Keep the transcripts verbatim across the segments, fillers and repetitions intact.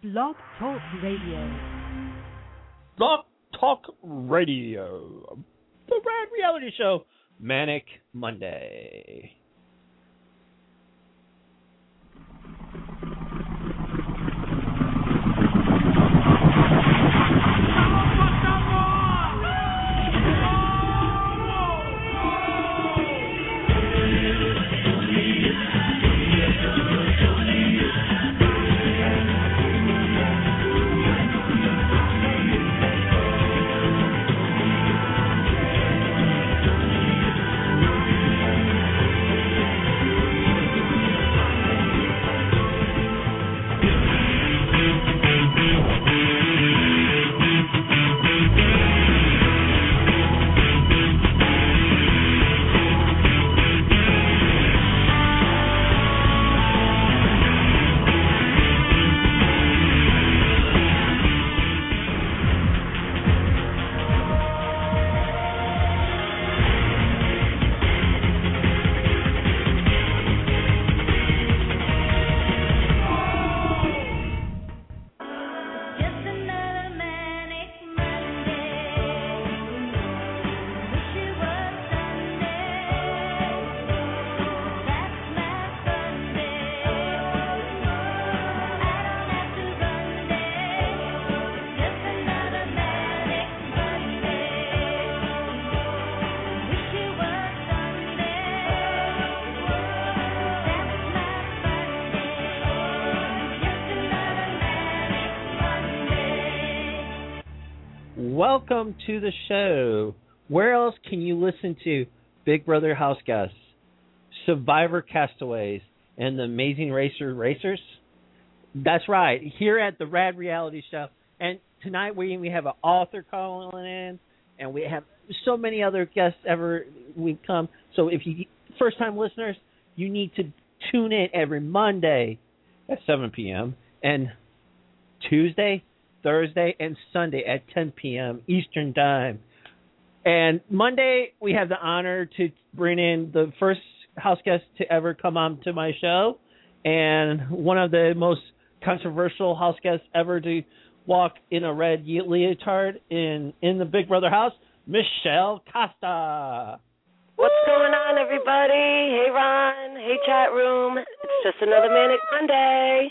Blog Talk Radio. Blog Talk Radio. The Rad Reality Show. Manic Monday. Welcome to the show. Where else can you listen to Big Brother House Guests, Survivor Castaways, and the Amazing Racer Racers? That's right, here at the Rad Reality Show. And tonight we we have an author calling in, and we have so many other guests ever we've come. So if you first time listeners, you need to tune in every Monday at seven p.m. and Tuesday, Thursday, and Sunday at ten p.m. Eastern Time. And Monday, we have the honor to bring in the first house guest to ever come on to my show, and one of the most controversial house guests ever to walk in a red leotard in, in the Big Brother house, Michelle Costa. What's going on, everybody? Hey, Ron. Hey, chat room. It's just another Manic Monday.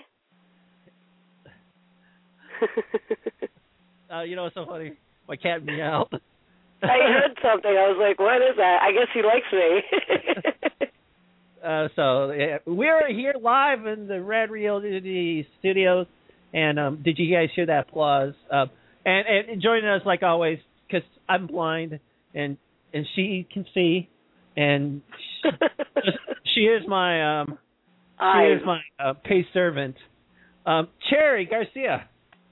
uh, you know what's so funny? My cat meowed. I heard something. I was like, what is that? I guess he likes me. uh, so yeah, we're here live in the Rad Reality Studios. And um, did you guys hear that applause? Um, and, and joining us, like always, because I'm blind and and she can see. And she, she is my um, she I... is my uh, paid servant. Um, Cherry Garcia.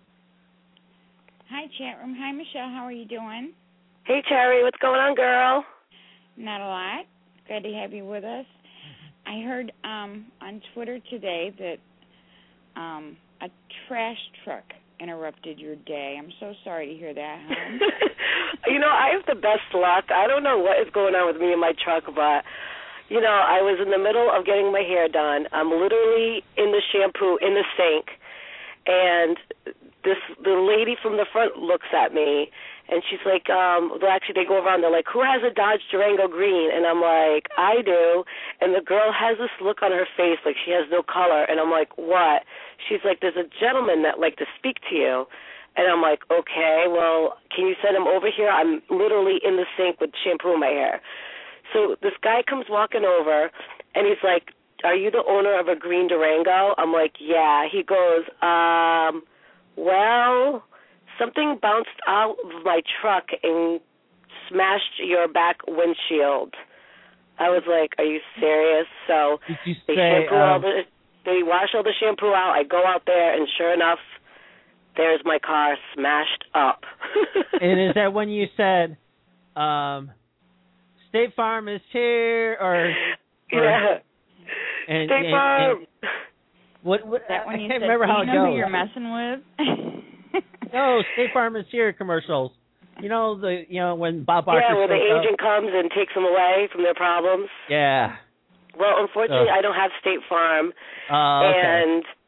Hi, chat room. Hi, Michelle. How are you doing? Hey, Cherry. What's going on, girl? Not a lot. Glad to have you with us. I heard um, on Twitter today that um, a trash truck interrupted your day. I'm so sorry to hear that, hon. You know, I have the best luck. I don't know what is going on with me and my truck, but, you know, I was in the middle of getting my hair done. I'm literally in the shampoo, in the sink, and this the lady from the front looks at me, and she's like, um, well, actually, they go around, they're like, who has a Dodge Durango green? And I'm like, I do. And the girl has this look on her face like she has no color, and I'm like, what? She's like, there's a gentleman that like to speak to you. And I'm like, okay, well, can you send him over here? I'm literally in the sink with shampoo in my hair. So this guy comes walking over, and he's like, are you the owner of a green Durango? I'm like, yeah. He goes, um, well, something bounced out of my truck and smashed your back windshield. I was like, are you serious? So Did you they say, shampoo um, all the, they wash all the shampoo out. I go out there, and sure enough, there's my car smashed up. And is that when you said, um, State Farm is here, or, or yeah, and, State and, Farm. And, what, what That when I you can't said, remember do how you it know goes. who you're messing with? No, State Farm is here commercials. You know the you know when Bob Barker. Yeah, where the shows agent up. comes and takes them away from their problems. Yeah. Well, unfortunately, Oh. I don't have State Farm, Uh, okay. and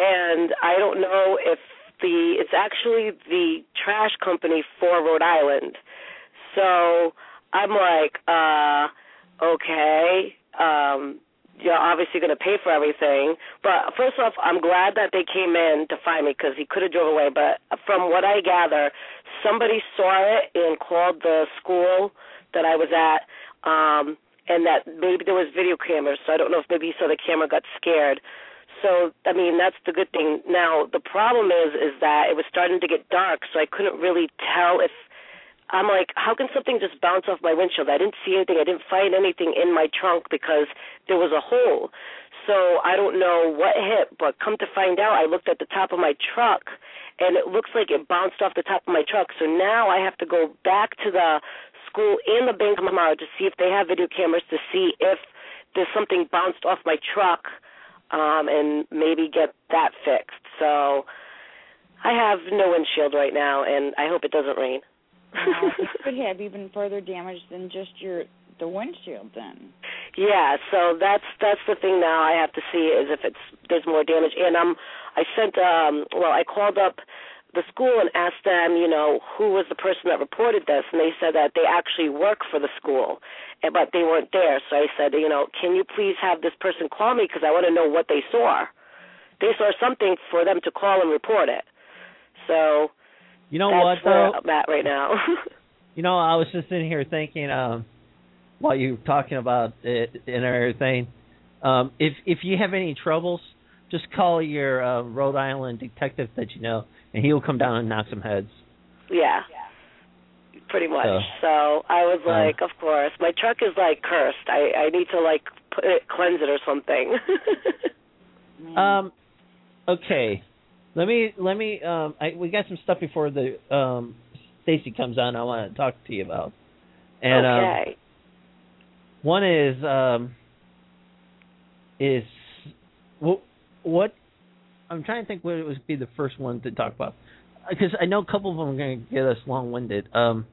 and I don't know if the it's actually the trash company for Rhode Island. So I'm like, uh, okay, um, you're obviously going to pay for everything. But first off, I'm glad that they came in to find me because he could have drove away. But from what I gather, somebody saw it and called the school that I was at, um, and that maybe there was video cameras. So I don't know if maybe he saw the camera, got scared. So, I mean, that's the good thing. Now, the problem is is that it was starting to get dark, so I couldn't really tell if I'm like, how can something just bounce off my windshield? I didn't see anything. I didn't find anything in my trunk because there was a hole. So I don't know what hit, but come to find out, I looked at the top of my truck, and it looks like it bounced off the top of my truck. So now I have to go back to the school and the bank tomorrow to see if they have video cameras to see if there's something bounced off my truck, um, and maybe get that fixed. So I have no windshield right now, and I hope it doesn't rain. Wow, it could have even further damage than just your the windshield then. Yeah, so that's that's the thing now I have to see is if it's there's more damage. And um I sent um well, I called up the school and asked them, you know, who was the person that reported this, and they said that they actually work for the school, but they weren't there. So I said, you know, can you please have this person call me because I want to know what they saw. They saw something for them to call and report it. So You know That's what, where though? I'm at right now. You know, I was just sitting here thinking, um, while you were talking about it and everything, um, if if you have any troubles, just call your uh, Rhode Island detective that you know, and he'll come down and knock some heads. Yeah, pretty much. So, so I was um, like, of course. My truck is, like, cursed. I, I need to, like, put it, cleanse it or something. um, okay. Let me let me. Um, I, we got some stuff before the um, Stacy comes on. I want to talk to you about. And okay. um, one is um, is what what I'm trying to think what would be the first one to talk about because I know a couple of them are going to get us long-winded. Um,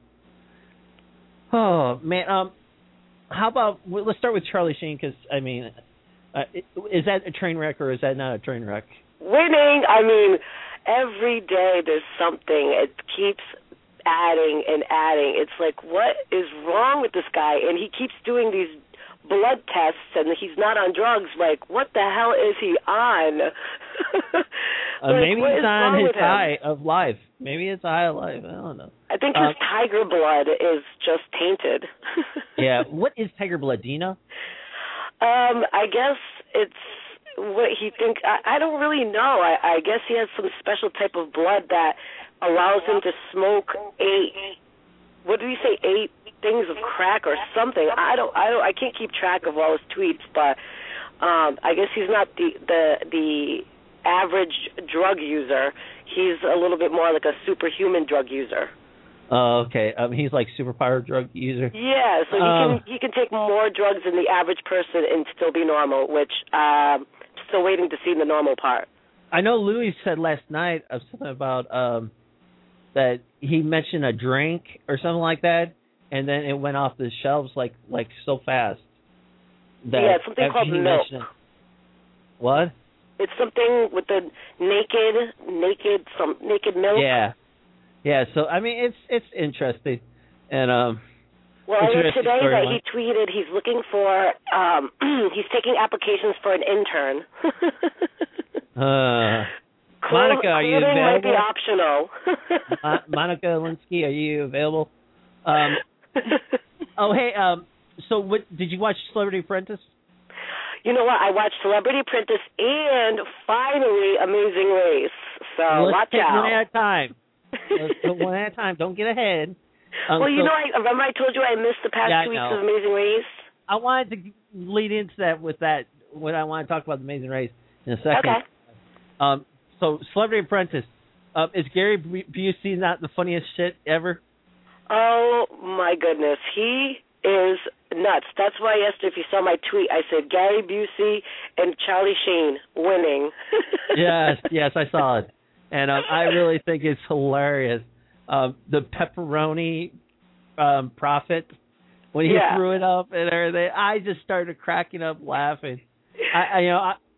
oh man, um, how about well, let's start with Charlie Sheen because I mean, uh, is that a train wreck or is that not a train wreck? Winning, I mean, every day there's something. It keeps adding and adding. It's like, what is wrong with this guy? And he keeps doing these blood tests, and he's not on drugs. Like, what the hell is he on? uh, like, maybe he's on his him? high of life. Maybe it's a high of life. I don't know. I think uh, his tiger blood is just tainted. Yeah. What is tiger blood? Do you know? Um, I guess it's what he thinks. I, I don't really know. I, I guess he has some special type of blood that allows him to smoke eight. What did he say? Eight things of crack or something. I don't. I don't. I can't keep track of all his tweets, but um, I guess he's not the the the average drug user. He's a little bit more like a superhuman drug user. Oh, okay. Um, he's like superpower drug user. Yeah, so he um, can he can take more drugs than the average person and still be normal, which um, still waiting to see the normal part. I know Louis said last night of something about um, that he mentioned a drink or something like that, and then it went off the shelves like like so fast. That yeah, it's something called milk. It. What? It's something with the naked, naked, some naked milk. Yeah, yeah. So I mean, it's it's interesting, and um. Well, I read today that he tweeted he's looking for, um, he's taking applications for an intern. uh, Monica, are you available? Might be optional. Mo- Monica Lewinsky, are you available? Um, oh, hey, um, so what, did you watch Celebrity Apprentice? You know what? I watched Celebrity Apprentice and finally Amazing Race. So Let's watch take out. one at a time. Let's go one at a time. Don't get ahead. Um, well, you so, know, I remember I told you I missed the past yeah, two weeks know. of Amazing Race? I wanted to lead into that with that when I want to talk about the Amazing Race in a second. Okay. Um, so, Celebrity Apprentice. Uh, is Gary Busey not the funniest shit ever? Oh, my goodness. He is nuts. That's why yesterday, if you saw my tweet, I said Gary Busey and Charlie Sheen winning. yes, yes, I saw it. And um, I really think it's hilarious. Um, the pepperoni um, prophet, when he yeah. threw it up and everything, I just started cracking up laughing. I, I you know, I,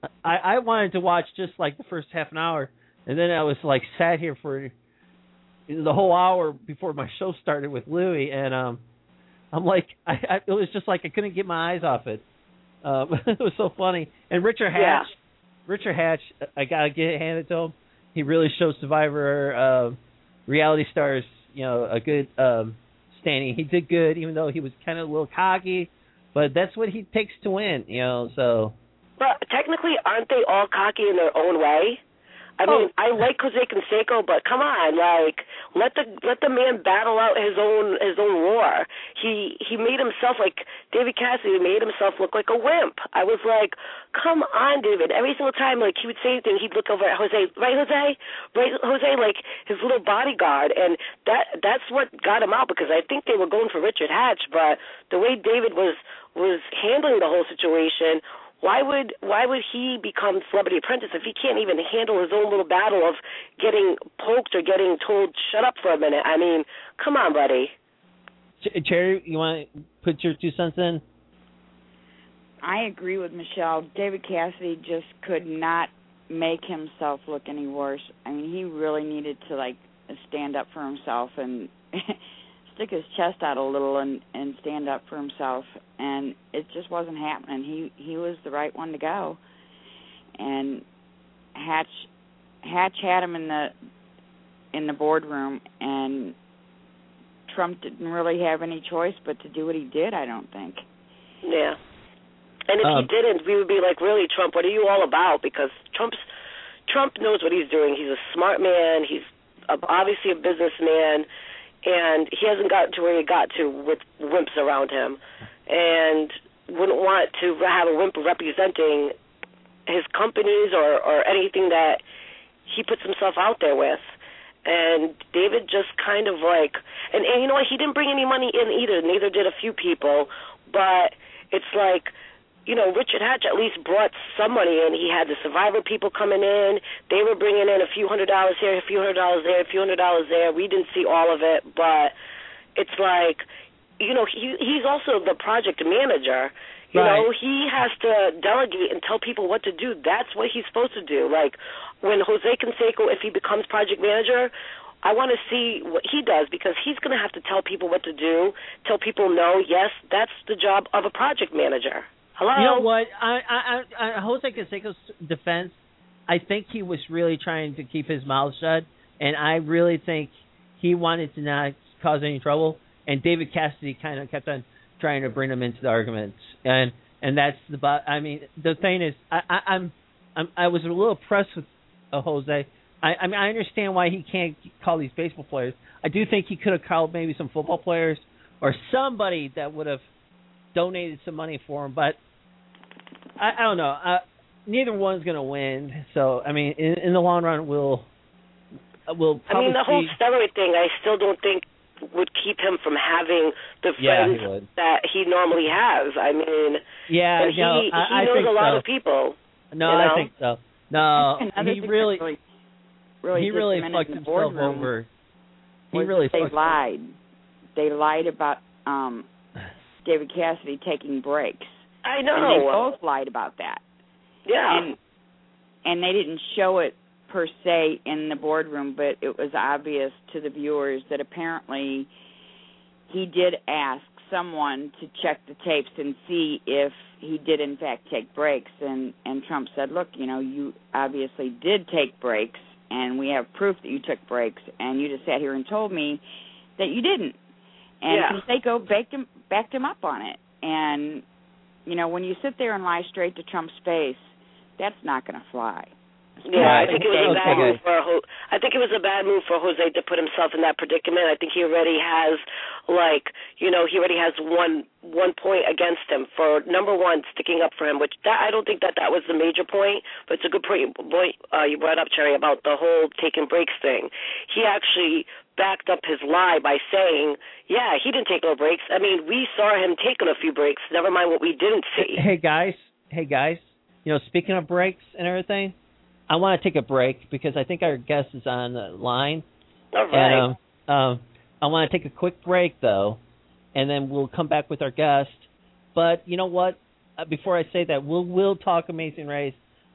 I, I wanted to watch just like the first half an hour, and then I was like sat here for the whole hour before my show started with Louie, and um, I'm like, I, I it was just like I couldn't get my eyes off it. Um, it was so funny. And Richard Hatch, Yeah. Richard Hatch, I gotta get handed to him. He really showed Survivor uh, reality stars, you know, a good um, standing. He did good, even though he was kind of a little cocky, but that's what he takes to win, you know. So. But technically, aren't they all cocky in their own way? I mean, Oh. I like Jose Canseco, but come on, like let the let the man battle out his own his own war. He he made himself like David Cassidy made himself look like a wimp. I was like, come on, David. Every single time, like he would say anything, he'd look over at Jose, right, Jose, right, Jose, like his little bodyguard, and that that's what got him out because I think they were going for Richard Hatch, but the way David was was handling the whole situation. Why would why would he become Celebrity Apprentice if he can't even handle his own little battle of getting poked or getting told shut up for a minute? I mean, come on, buddy. Cherry, you want to put your two cents in? I agree with Michelle. David Cassidy just could not make himself look any worse. I mean, he really needed to like stand up for himself and stick his chest out a little and, and stand up for himself, and it just wasn't happening. He he was the right one to go, and Hatch Hatch had him in the in the boardroom, and Trump didn't really have any choice but to do what he did. I don't think. Yeah, and if Um, he didn't, we would be like, really, Trump, what are you all about? Because Trump's Trump knows what he's doing. He's a smart man. He's obviously a businessman. And he hasn't gotten to where he got to with wimps around him, and wouldn't want to have a wimp representing his companies or, or anything that he puts himself out there with. And David just kind of like, and, and you know what, he didn't bring any money in either, neither did a few people, but it's like, you know, Richard Hatch at least brought some money in. He had the Survivor people coming in. They were bringing in a few hundred dollars here, a few hundred dollars there, a few hundred dollars there. We didn't see all of it, but it's like, you know, he he's also the project manager. You Right. know, he has to delegate and tell people what to do. That's what he's supposed to do. Like when Jose Canseco, if he becomes project manager, I want to see what he does because he's going to have to tell people what to do, tell people no, yes, that's the job of a project manager. Hello? You know what? I, I, I, Jose Canseco's defense, I think he was really trying to keep his mouth shut, and I really think he wanted to not cause any trouble. And David Cassidy kind of kept on trying to bring him into the argument, and and that's the. I mean, the thing is, I, I, I'm, I'm, I was a little impressed with uh, Jose. I, I mean, I understand why he can't call these baseball players. I do think he could have called maybe some football players or somebody that would have donated some money for him, but. I, I don't know. Uh, neither one's going to win. So, I mean, in, in the long run, we'll we'll I probably mean, the whole see. steroid thing, I still don't think would keep him from having the Yeah, friends he would. that he normally has. I mean, Yeah, and no, he, I, he I knows think a lot so. of people. No, you know? I think so. No, Another he thing really, that really, really he did really come in fucked in the himself boardroom over. He was really that they fucked. lied. They lied about um, David Cassidy taking breaks. I know. And they both lied about that. Yeah. And and they didn't show it per se in the boardroom, but it was obvious to the viewers that apparently he did ask someone to check the tapes and see if he did in fact take breaks, and and Trump said, look, you know, you obviously did take breaks and we have proof that you took breaks, and you just sat here and told me that you didn't. And Yeah. Canseco backed him backed him up on it. And you know, when you sit there and lie straight to Trump's face, that's not going to fly. Yeah, Right. I think it was a bad Okay. move for Ho- I think it was a bad move for Jose to put himself in that predicament. I think he already has, like, you know, he already has one one point against him for number one sticking up for him. Which that I don't think that that was the major point, but it's a good point. Point uh, you brought up, Cherry, about the whole taking breaks thing. He actually backed up his lie by saying, yeah, he didn't take no breaks. I mean, we saw him taking a few breaks. Never mind what we didn't see. Hey guys, hey guys. You know, speaking of breaks and everything, I want to take a break because I think our guest is on the line. All right. And, um, um, I want to take a quick break, though, and then we'll come back with our guest. But you know what? Uh, before I say that, we'll we'll talk Amazing Race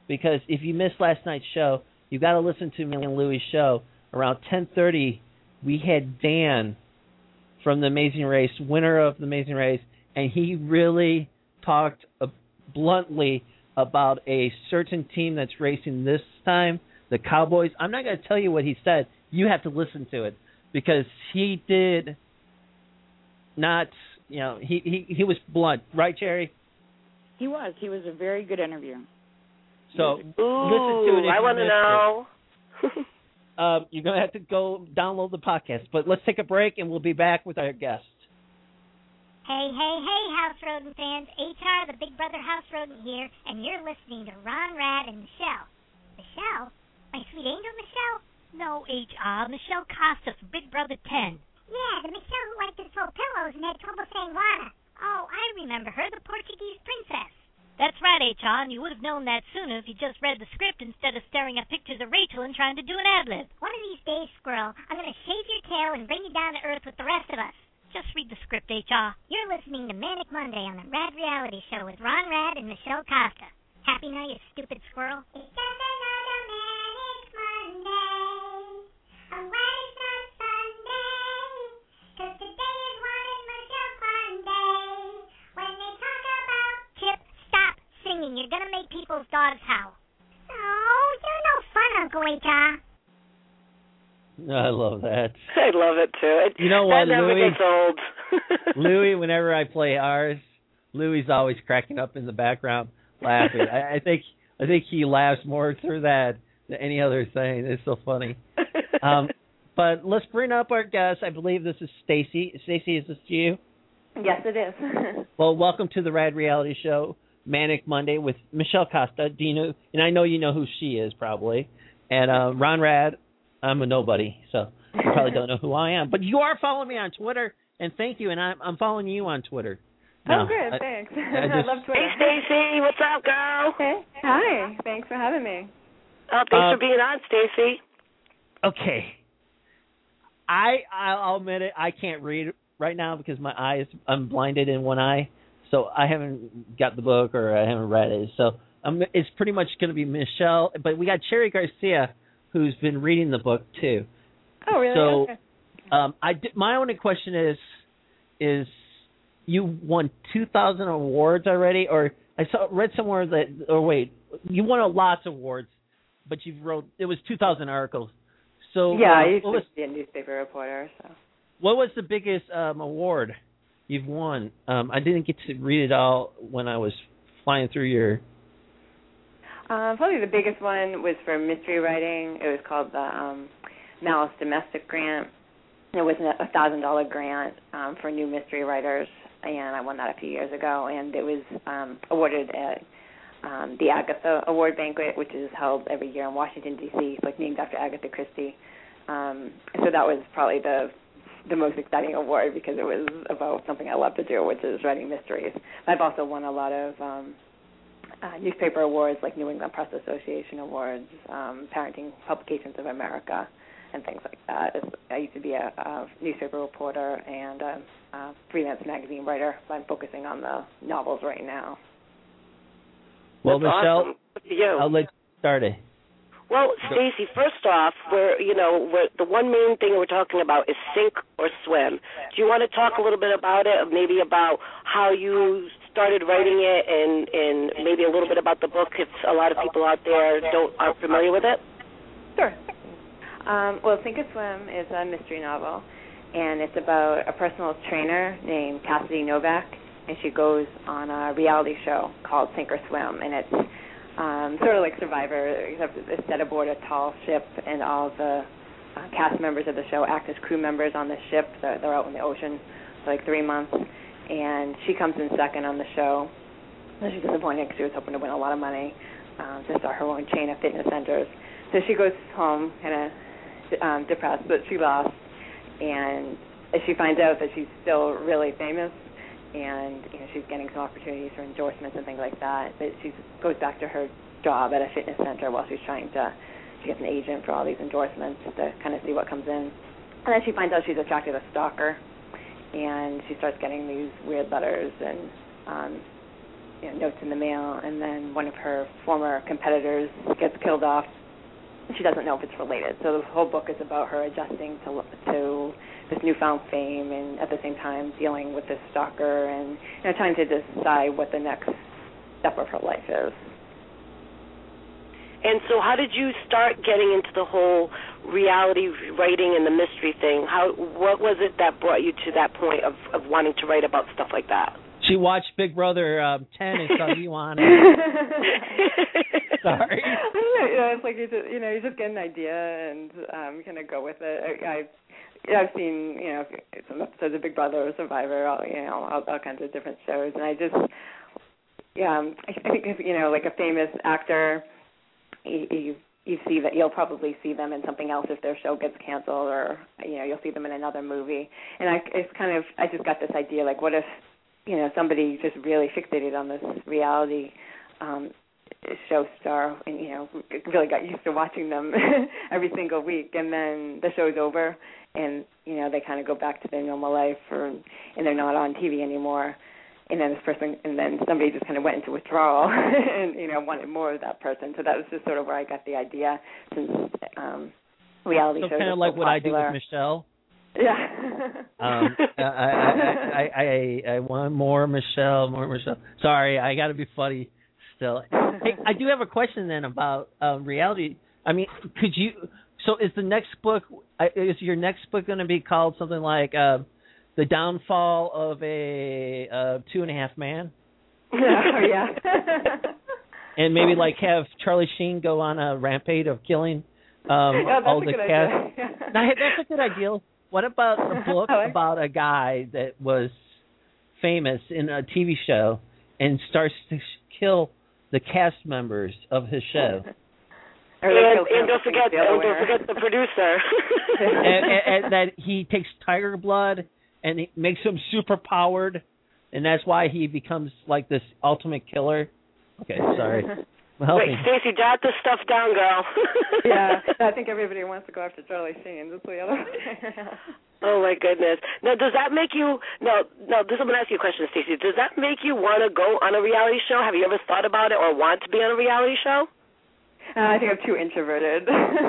because if you missed last night's show, you got to listen to me and Louie's show. Around ten thirty, we had Dan from The Amazing Race, winner of The Amazing Race, and he really talked uh, bluntly about a certain team that's racing this time, the Cowboys. I'm not going to tell you what he said. You have to listen to it because he did not, you know, he, he, he was blunt. Right, Jerry? He was. He was a very good interview. So Ooh, listen to it if I want to know. Um, you're going to have to go download the podcast. But let's take a break, and we'll be back with our guest. Hey, hey, hey, House Rodent fans. H R, the Big Brother House Rodent here, and you're listening to Ron, Rad, and Michelle. Michelle? My sweet angel Michelle? No, H R. Michelle Costa from Big Brother ten. Yeah, the Michelle who liked to throw pillows and had trouble saying water. Oh, I remember her, the Portuguese princess. That's right, H R, and you would have known that sooner if you just read the script instead of staring at pictures of Rachel and trying to do an ad-lib. One of these days, Squirrel, I'm going to shave your tail and bring you down to earth with the rest of us. Just read the script, H R. You're listening to Manic Monday on the Rad Reality Show with Ron Rad and Michelle Costa. Happy now, you stupid squirrel. It's just another Manic Monday. Oh, why it's not Sunday? 'Cause today is one in Michelle's fun day. When they talk about Chip, stop singing. You're going to make people's dogs howl. Oh, you're no fun, Uncle H R. I love that. I love it, too. It, You know what, that never Louie? gets old. Louie, whenever I play ours, Louie's always cracking up in the background laughing. I, I think I think he laughs more through that than any other thing. It's so funny. Um, but let's bring up our guest. I believe this is Stacy. Stacy, is this you? Yes, it is. Well, welcome to the Rad Reality Show, Manic Monday with Michelle Costa. Do you know? And I know you know who she is probably. And uh, Ron Rad. I'm a nobody, so you probably don't know who I am. But you are following me on Twitter, and thank you. And I'm, I'm following you on Twitter. Oh, No, good. I, Thanks. I, I, just, love Twitter. Hey, Stacy. What's up, girl? Hey. Hi. Thanks for having me. Oh, thanks Uh, for being on, Stacy. Okay. I I'll admit it. I can't read right now because my eyes. I'm blinded in one eye, so I haven't got the book or I haven't read it. So um, it's pretty much going to be Michelle. But we got Cherry Garcia, who's been reading the book too. Oh, really? So, okay. um, I did, my only question is, is you won two thousand awards already, or I saw read somewhere that, or wait, you won a lots of awards, but you wrote it was two thousand articles. So Yeah, uh, I used what to was be a newspaper reporter. So. what was the biggest um, award you've won? Um, I didn't get to read it all when I was flying through your. Uh, probably the biggest one was for mystery writing. It was called the um, Malice Domestic Grant. It was a one thousand dollars grant um, for new mystery writers, and I won that a few years ago. And it was um, awarded at um, the Agatha Award Banquet, which is held every year in Washington, D C. It's like named after Agatha Christie. Um, so that was probably the the most exciting award because it was about something I love to do, which is writing mysteries. I've also won a lot of um, uh, newspaper awards, like New England Press Association awards, um, Parenting Publications of America, and things like that. I used to be a, a newspaper reporter and a, a freelance magazine writer, but I'm focusing on the novels right now. Well, That's Michelle, awesome. Good for you. I'll let you start it. Well, Stacy, first off, we're you know we're, the one main thing we're talking about is sink or swim. Do you want to talk a little bit about it, maybe about how you started writing it, and, and maybe a little bit about the book if a lot of people out there don't aren't familiar with it? Sure. Um, well, Sink or Swim is a mystery novel, and it's about a personal trainer named Cassidy Novak, and she goes on a reality show called Sink or Swim, and it's Um, sort of like Survivor, except it's set aboard a tall ship, and all the uh, cast members of the show act as crew members on the ship. They're, they're out in the ocean for like three months, and she comes in second on the show. So she's disappointed because she was hoping to win a lot of money um, to start her own chain of fitness centers. So she goes home kind of um, depressed that she lost, and she finds out that she's still really famous. And you know, she's getting some opportunities for endorsements and things like that. But she goes back to her job at a fitness center while she's trying to, she gets an agent for all these endorsements to kind of see what comes in. And then she finds out she's attracted a stalker, and she starts getting these weird letters and um, you know, notes in the mail, and then one of her former competitors gets killed off. She doesn't know if it's related. So the whole book is about her adjusting to to this newfound fame, and at the same time dealing with this stalker, and you know, trying to decide what the next step of her life is. And so how did you start getting into the whole reality writing and the mystery thing? How what was it that brought you to that point of, of wanting to write about stuff like that? She watched Big Brother um, ten and saw you on it. Sorry. You know, it's like you just, you know, you just get an idea and um, kind of go with it. I, I've I've seen, you know, some episodes of Big Brother or Survivor, all, you know, all, all kinds of different shows, and I just, yeah, um, I think if, you know, like a famous actor, you, you you see that you'll probably see them in something else if their show gets canceled, or you know, you'll see them in another movie, and I it's kind of I just got this idea, like, what if, you know, somebody just really fixated on this reality um, show star, and you know, really got used to watching them every single week, and then the show's over, and you know, they kind of go back to their normal life, or and they're not on T V anymore, and then this person, and then somebody just kind of went into withdrawal, and you know, wanted more of that person. So that was just sort of where I got the idea, since um, reality so shows kind of are like so what popular. I do with Michelle. Yeah. um, I, I, I, I, I want more Michelle, more Michelle. Sorry, I got to be funny still. Hey, I do have a question then about uh, reality. I mean, could you? So, is the next book? Is your next book going to be called something like uh, "The Downfall of a uh, Two and a Half Man"? Oh yeah. And maybe like have Charlie Sheen go on a rampage of killing um, yeah, that's all a the good cast. idea. Yeah. Now, that's a good idea. What about a book like about a guy that was famous in a T V show and starts to sh- kill the cast members of his show? And, and don't forget, and don't forget the producer. and, and, and that he takes tiger blood and he makes him super powered, and that's why he becomes like this ultimate killer. Okay, sorry. Help Wait, me. Stacey, jot this stuff down, girl. Yeah, I think everybody wants to go after Charlie Sheen. That's the other. Oh my goodness! Now, does that make you? No, no. This I'm gonna ask you a question, Stacey. Does that make you want to go on a reality show? Have you ever thought about it or want to be on a reality show? Uh, I think I'm too introverted.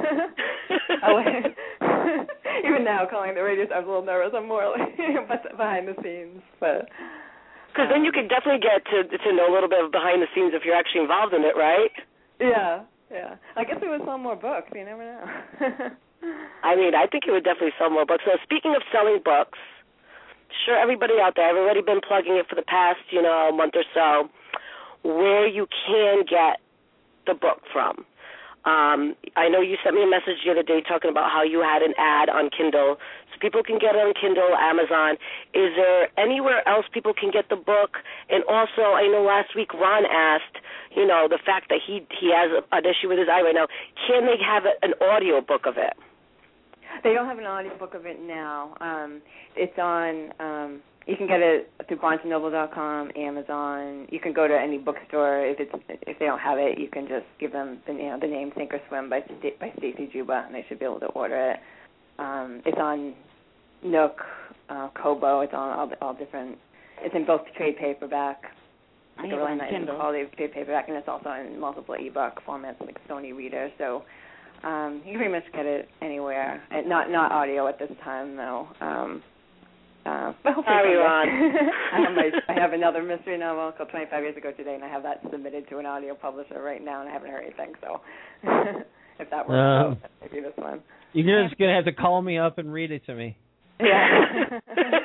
Even now, calling the radio, I'm a little nervous. I'm more like behind the scenes, but. Because then you could definitely get to to know a little bit of behind the scenes if you're actually involved in it, right? Yeah, yeah. I guess we would sell more books. You never know. I mean, I think it would definitely sell more books. So speaking of selling books, sure, everybody out there, I've already been plugging it for the past, you know, month or so, where you can get the book from. Um, I know you sent me a message the other day talking about how you had an ad on Kindle, so people can get it on Kindle, Amazon. Is there anywhere else people can get the book? And also, I know last week Ron asked, you know, the fact that he he has an issue with his eye right now, can they have an audio book of it? They don't have an audio book of it now. Um, it's on. Um, you can get it through Barnes and Noble dot com, Amazon. You can go to any bookstore. If it's if they don't have it, you can just give them the you know the name Sink or Swim by by Stacey Juba, and they should be able to order it. Um, it's on Nook, uh, Kobo. It's on all, all different. It's in both trade paperback. I It's have a really on nice Kindle. quality trade paperback, and it's also in multiple ebook formats like Sony Reader. So um, you can pretty much get it anywhere. And not not audio at this time though. Um, Uh, but Sorry, Ron. I have my I have another mystery novel called twenty-five Years Ago Today, and I have that submitted to an audio publisher right now, and I haven't heard anything. So if that works Um, out, maybe this one. You're just gonna have to call me up and read it to me. Yeah.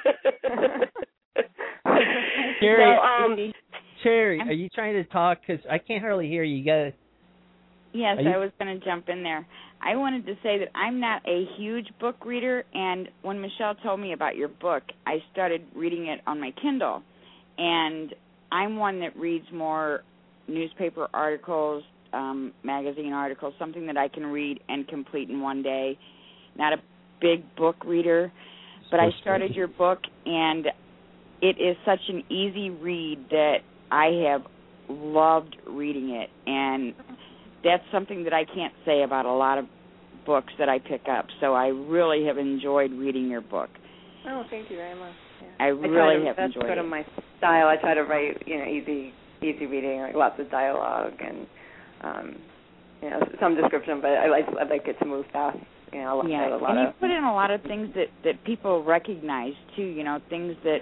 Cherry, No, um, Cherry, are you trying to talk? Because I can't hardly hear you. You got. Yes, Are you- I was going to jump in there. I wanted to say that I'm not a huge book reader, and when Michelle told me about your book, I started reading it on my Kindle. And I'm one that reads more newspaper articles, um, magazine articles, something that I can read and complete in one day. Not a big book reader, but I started your book, and it is such an easy read that I have loved reading it. And that's something that I can't say about a lot of books that I pick up. So I really have enjoyed reading your book. Oh, thank you very much. Yeah. I I really to, have that's enjoyed sort it. of my style. I try to write, you know, easy easy reading, like lots of dialogue and um, you know some description. But I like I like it to move fast. You know, yeah, a lot and you of, put in a lot of things that, that people recognize too. You know, things that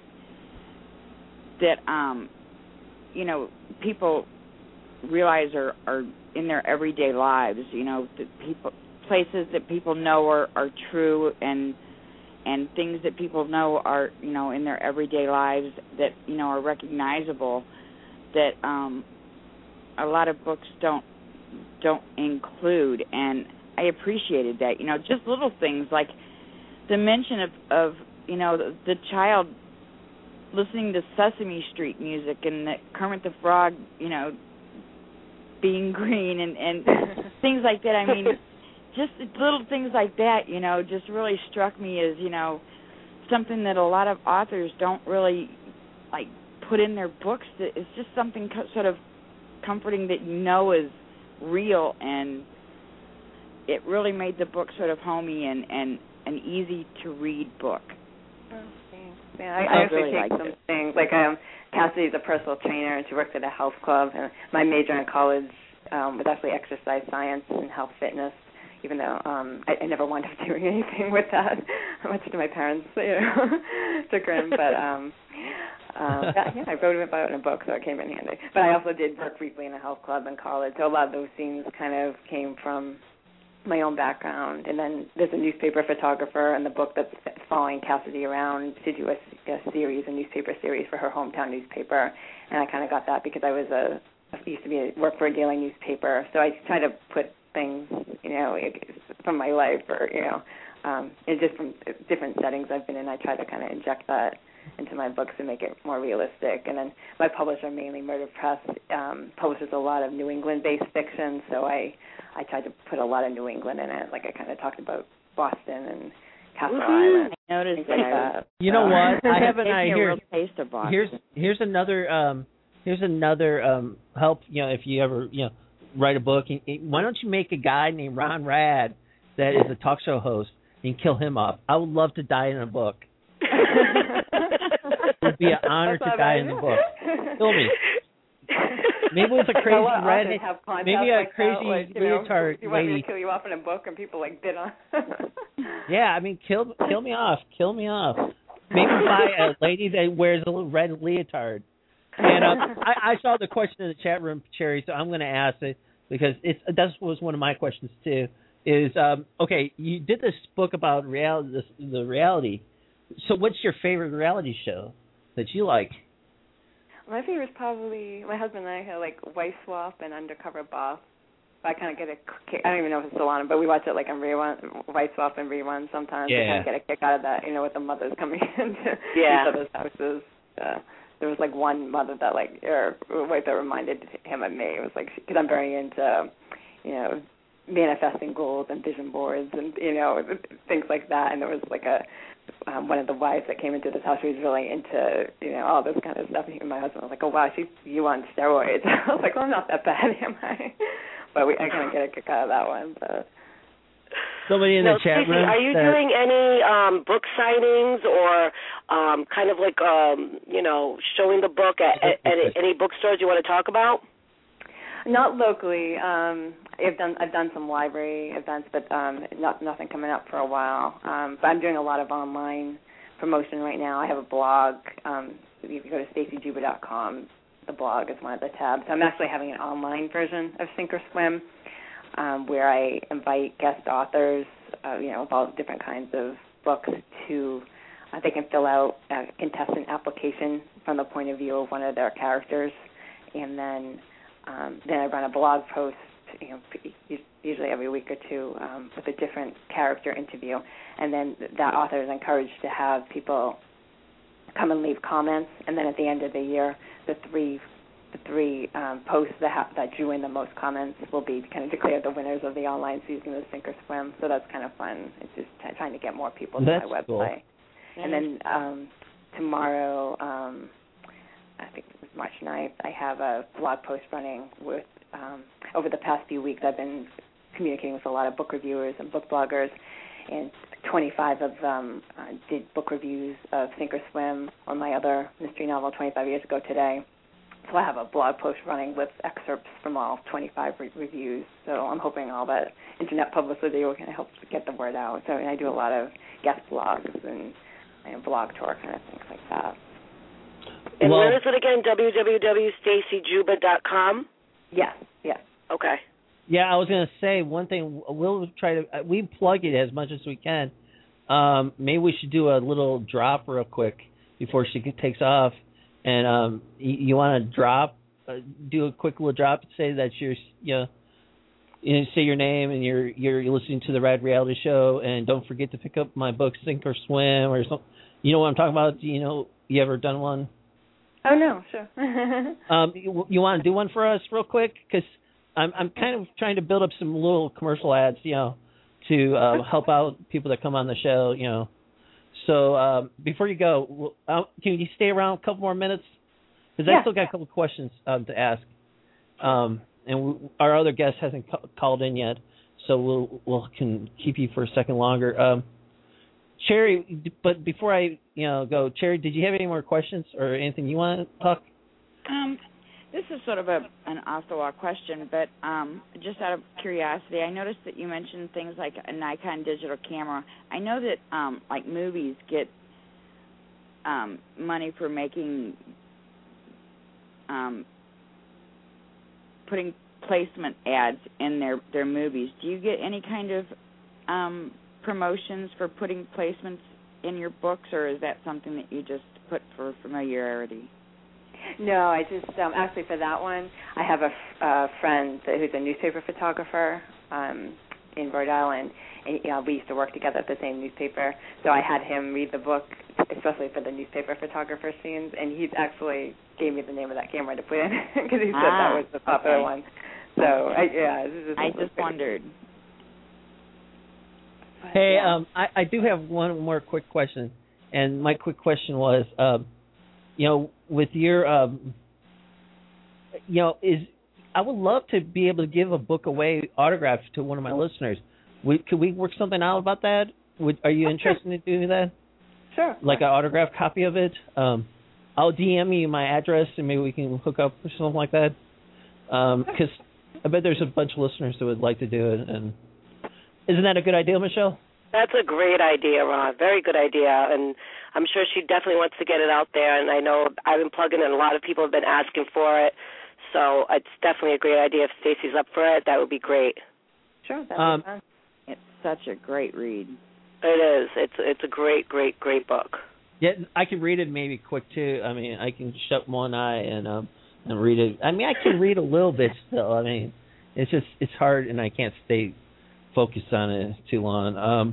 that um, you know people realize are, are in their everyday lives. You know, that people places that people know are, are true and and things that people know are you know in their everyday lives that you know are recognizable. That um, a lot of books don't don't include and. I appreciated that, you know, just little things like the mention of, of you know, the, the child listening to Sesame Street music and the Kermit the Frog, you know, being green and, and things like that. I mean, just little things like that, you know, just really struck me as, you know, something that a lot of authors don't really, like, put in their books. That it's just something co- sort of comforting that you know is real, and it really made the book sort of homey and, and an easy-to-read book. Oh, thanks. Yeah, I, I, I actually really take some it. things. Like um, Cassidy's a personal trainer, and she works at a health club. And my major in college um, was actually exercise science and health fitness, even though um, I, I never wound up doing anything with that, much to my parents' you know, chagrin. But um, um, that, yeah, I wrote about it in a book, so it came in handy. But I also did work briefly in a health club in college, so a lot of those scenes kind of came from my own background. And then there's a newspaper photographer in the book that's following Cassidy around to do a, a series, a newspaper series for her hometown newspaper. And I kind of got that because I was a I used to be a, work for a daily newspaper, so I try to put things, you know, from my life or you know, um, in different different settings I've been in. I try to kind of inject that into my books to make it more realistic. And then my publisher, mainly Murder Press, um, publishes a lot of New England-based fiction, so I I tried to put a lot of New England in it. Like I kind of talked about Boston and Castle mm-hmm. Island. I noticed like that. that. You know what? I have an idea. Here, taste of Boston. Here's here's another um here's another um help. You know, if you ever you know write a book, why don't you make a guy named Ron Rad that is a talk show host and kill him off? I would love to die in a book. It would be an honor That's to die in the book. Kill me. Maybe it's a crazy redhead. Maybe a like crazy that, like, you know, leotard you want lady. me to kill you off in a book, and people like bid on. Yeah, I mean, kill kill me off, kill me off. Maybe by a lady that wears a little red leotard. And um, I, I saw the question in the chat room, Cherry, so I'm going to ask it because it's that was one of my questions too. Is um, okay? You did this book about reality, this, the reality. So, what's your favorite reality show that you like? My favorite is probably my husband and I had like Wife Swap and Undercover Boss. I kind of get a kick. I don't even know if it's still on, but we watch it like on rerun, Wife Swap and rerun sometimes. Yeah. We kind of get a kick out of that, you know, with the mothers coming into Yeah. each other's houses. Uh, there was like one mother that like, or wife that reminded him of me. It was like, because I'm very into, you know, manifesting goals and vision boards and, you know, things like that. And there was like a, Um, one of the wives that came into this house, she was really into, you know, all this kind of stuff. And my husband was like, oh, wow, she's you on steroids. I was like, well, I'm not that bad, am I? But we, I kind of get a kick out of that one. But Somebody in now, the chat Stacey, room. are you that, doing any um, book signings or um, kind of like, um, you know, showing the book at, at, at any bookstores you want to talk about? not locally. Um, I've done I've done some library events, but um, not nothing coming up for a while. Um, but I'm doing a lot of online promotion right now. I have a blog. Um, you can go to stacey juba dot com. The blog is one of the tabs. So I'm actually having an online version of Sink or Swim, um, where I invite guest authors, uh, you know, of all different kinds of books to. Uh, they can fill out a contestant application from the point of view of one of their characters, and then um, then I run a blog post, you know, usually every week or two, um, with a different character interview, and then that author is encouraged to have people come and leave comments, and then at the end of the year, the three the three um, posts that ha- that drew in the most comments will be kind of declared the winners of the online season of Sink or Swim. So that's kind of fun. It's just t- trying to get more people to that's my website. Cool. And then um, tomorrow, um, I think it's March ninth, I have a blog post running with, um, over the past few weeks, I've been communicating with a lot of book reviewers and book bloggers, and twenty-five of them uh, did book reviews of Sink or Swim or my other mystery novel, twenty-five years ago today. so I have a blog post running with excerpts from all twenty-five re- reviews. So I'm hoping all that internet publicity will kind of help get the word out. So I do a lot of guest blogs and, and blog tour kind of things like that. And well, where is it again? w w w dot stacy juba dot com? Yes, yes. Okay. Yeah, I was going to say one thing. We'll try to – we plug it as much as we can. Um, maybe we should do a little drop real quick before she takes off. And um, you, you want to drop, uh, do a quick little drop and say that you're, you know, you know, say your name and you're you're listening to the Rad Reality Show, and don't forget to pick up my book Sink or Swim or something. You know what I'm talking about? Do you know? You ever done one? Oh no, sure. um, you, you want to do one for us real quick? Because I'm I'm kind of trying to build up some little commercial ads, you know, to uh, help out people that come on the show, you know. So um, before you go, uh, can you stay around a couple more minutes? Because yeah. I still got a couple of questions um, to ask. Um, and we, our other guest hasn't ca- called in yet, so we'll we'll can keep you for a second longer. Um, Cherry, but before I you know go, Cherry, did you have any more questions or anything you want to talk? Um, this is sort of a an off-the-wall question, but um, just out of curiosity, I noticed that you mentioned things like a Nikon digital camera. I know that um, like movies get um, money for making um, putting placement ads in their, their movies. Do you get any kind of um, promotions for putting placements in your books, or is that something that you just put for familiarity? No, I just um, actually for that one, I have a f- uh, friend that, who's a newspaper photographer um, in Rhode Island, and you know, we used to work together at the same newspaper. So I had him read the book, especially for the newspaper photographer scenes, and he actually gave me the name of that camera to put in because he said ah, that was the popular okay. one. So I, yeah, this is, I just wondered. Hey, yeah. um, I, I do have one more quick question, and my quick question was, um, you know, with your, um, you know, is I would love to be able to give a book away autographed to one of my listeners. We, could we work something out about that? Would, are you interested in doing that? Sure. Like an autographed copy of it? Um, I'll D M you my address, and maybe we can hook up or something like that. Because um, I bet there's a bunch of listeners that would like to do it. And isn't that a good idea, Michelle? That's a great idea, Ron. Very good idea. And I'm sure she definitely wants to get it out there. And I know I've been plugging in. A lot of people have been asking for it. So it's definitely a great idea. If Stacy's up for it, that would be great. Sure. That Um, fun. It's such a great read. It is. It's it's a great, great, great book. Yeah, I can read it maybe quick too. I mean, I can shut one eye and um and read it. I mean, I can read a little bit still. I mean, it's just it's hard, and I can't stay focused on it too long. Um,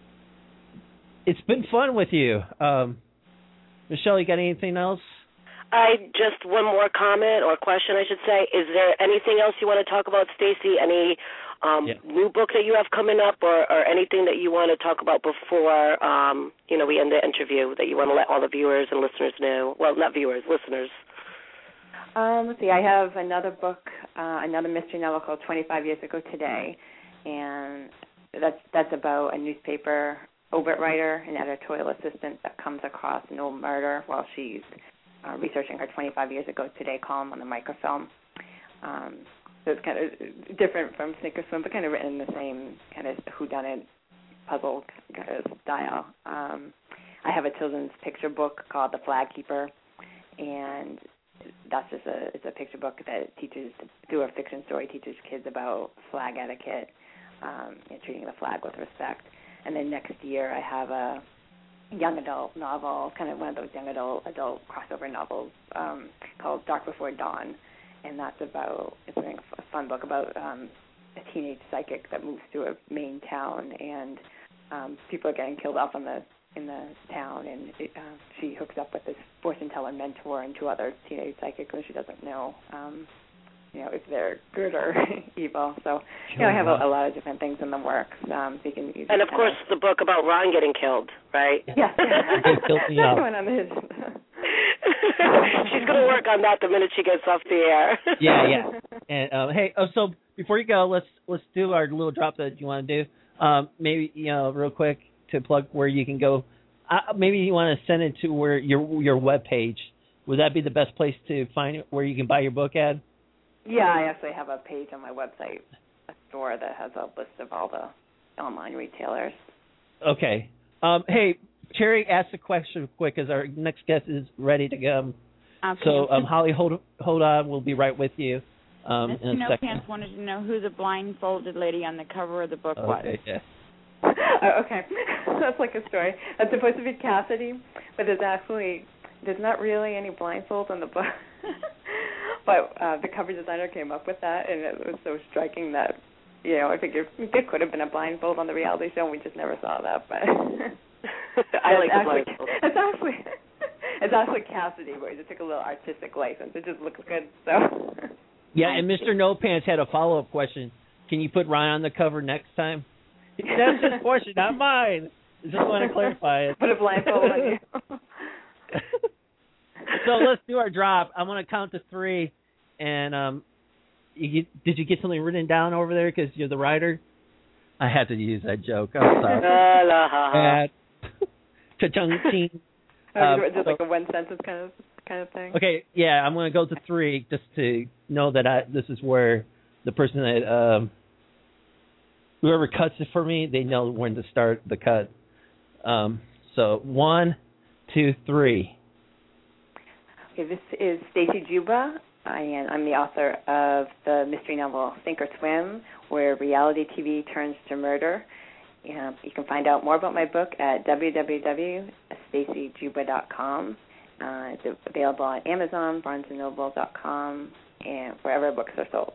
it's been fun with you, um, Michelle. You got anything else? I just one more comment or question, I should say. Is there anything else you want to talk about, Stacy? Any um, yeah. new book that you have coming up, or, or anything that you want to talk about before um, you know we end the interview that you want to let all the viewers and listeners know? Well, not viewers, listeners. Um, let's see. I have another book, uh, another mystery novel called twenty-five Years Ago Today, and that's that's about a newspaper obit writer and editorial assistant that comes across an old murder while she's uh, researching her twenty-five Years Ago Today column on the microfilm. Um, so it's kind of different from Sink or Swim, but kind of written in the same kind of whodunit puzzle kind of style. Um, I have a children's picture book called The Flag Keeper, and that's just a it's a picture book that teaches, through a fiction story, teaches kids about flag etiquette, um, and treating the flag with respect. And then next year I have a young adult novel, kind of one of those young adult adult crossover novels um, called Dark Before Dawn, and that's about it's a fun book about um, a teenage psychic that moves to a Maine town, and um, people are getting killed off in the in the town, and it, uh, she hooks up with this fortune teller mentor and two other teenage psychics, and she doesn't know, um, you know, if they're good or evil. So, you know, I have a, a lot of different things in the works. Um, so you can, you And of course, of, the book about Ron getting killed, right? Yeah, yeah. going on the She's going to work on that the minute she gets off the air. Yeah, yeah. And um, hey, oh, so before you go, let's let's do our little drop that you want to do. Um, maybe you know, real quick, to plug where you can go. Uh, maybe you want to send it to where your your web page would that be the best place to find where you can buy your book at? Yeah, I actually have a page on my website, a store that has a list of all the online retailers. Okay. Um, hey, Cherry, ask the question quick because our next guest is ready to go. Okay. So, um, Holly, hold hold on. We'll be right with you um, in a No second. Pants wanted to know who the blindfolded lady on the cover of the book was. Okay, yeah. Oh, okay. That's like a story. That's supposed to be Cassidy, but there's actually, there's not really any blindfold on the book. But uh, the cover designer came up with that, and it was so striking that, you know, I figured there could have been a blindfold on the reality show, and we just never saw that. But I like the actually, blindfold. It's actually, it's actually Cassidy, where he just took a little artistic license. It just looks good, so. Yeah, and Mister No Pants had a follow-up question. Can you put Ryan on the cover next time? That's his question, not mine. I just want to clarify it. Put a blindfold on you. So let's do our drop. I'm going to count to three. And um, you get, did you get something written down over there because you're the writer? I had to use that joke. I'm sorry. Cha-chung ching. Um, just like a one sentence kind of kind of thing. Okay, yeah, I'm going to go to three just to know that I this is where the person that um, whoever cuts it for me, they know when to start the cut. Um, so one, two, three. Okay, this is Stacy Juba. I am I'm the author of the mystery novel Sink or Swim, where reality T V turns to murder. Yeah, you can find out more about my book at w w w dot stacy juba dot com. Uh, it's available on Amazon, barnes and noble dot com, and wherever books are sold.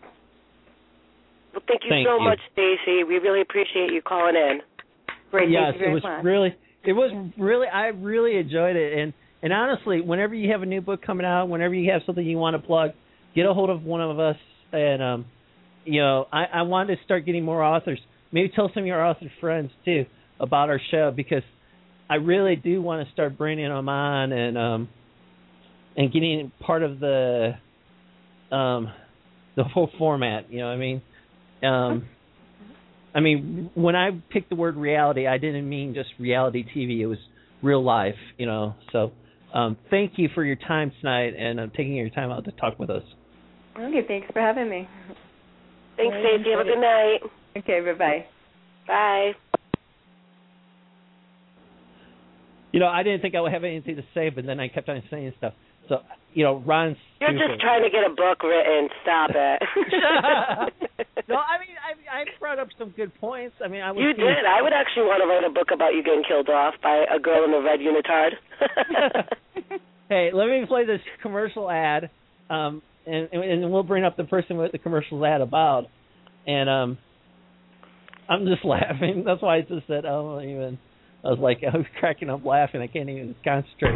Well, thank you Thank so you. much, Stacy. We really appreciate you calling in. Great, Yes, thank you very it was much. really, it was really, I really enjoyed it. And and honestly, whenever you have a new book coming out, whenever you have something you want to plug, get a hold of one of us. And um, you know, I, I wanted to start getting more authors. Maybe tell some of your author friends too about our show because I really do want to start bringing them on and um and getting part of the um the whole format. You know what I mean? Um, I mean, when I picked the word reality, I didn't mean just reality T V. It was real life, you know. So um, thank you for your time tonight and uh, taking your time out to talk with us. Okay, thanks for having me. Thanks, Stacy. Have a good night. Okay, bye-bye. Bye. You know, I didn't think I would have anything to say, but then I kept on saying stuff. So, you know, Ron's You're stupid. just trying to get a book written. Stop it. No, I mean, I, I brought up some good points. I mean, I was You seeing- did. I would actually want to write a book about you getting killed off by a girl in a red unitard. Hey, let me play this commercial ad, um, and, and we'll bring up the person what the commercial ad about. And um, I'm just laughing. That's why I just said, oh, even. I was like, I was cracking up laughing. I can't even concentrate.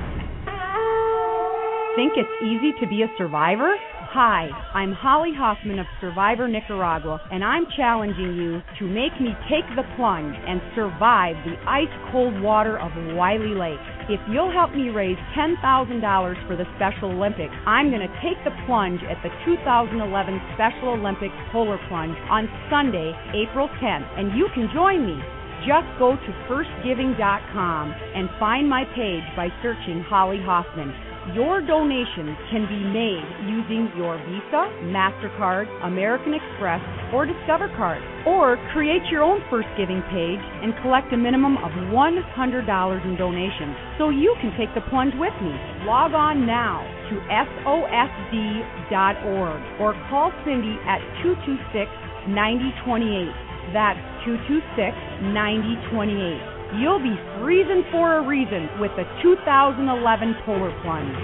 Think it's easy to be a survivor? Hi, I'm Holly Hoffman of Survivor Nicaragua, and I'm challenging you to make me take the plunge and survive the ice-cold water of Wiley Lake. If you'll help me raise ten thousand dollars for the Special Olympics, I'm going to take the plunge at the two thousand eleven Special Olympics Polar Plunge on Sunday, April tenth, and you can join me. Just go to first giving dot com and find my page by searching Holly Hoffman. Your donations can be made using your Visa, MasterCard, American Express, or Discover card. Or create your own First Giving page and collect a minimum of one hundred dollars in donations so you can take the plunge with me. Log on now to S O S D dot org or call Cindy at two two six, nine zero two eight. That's two two six, nine zero two eight. You'll be freezing for a reason with the two thousand eleven Polar Plunge.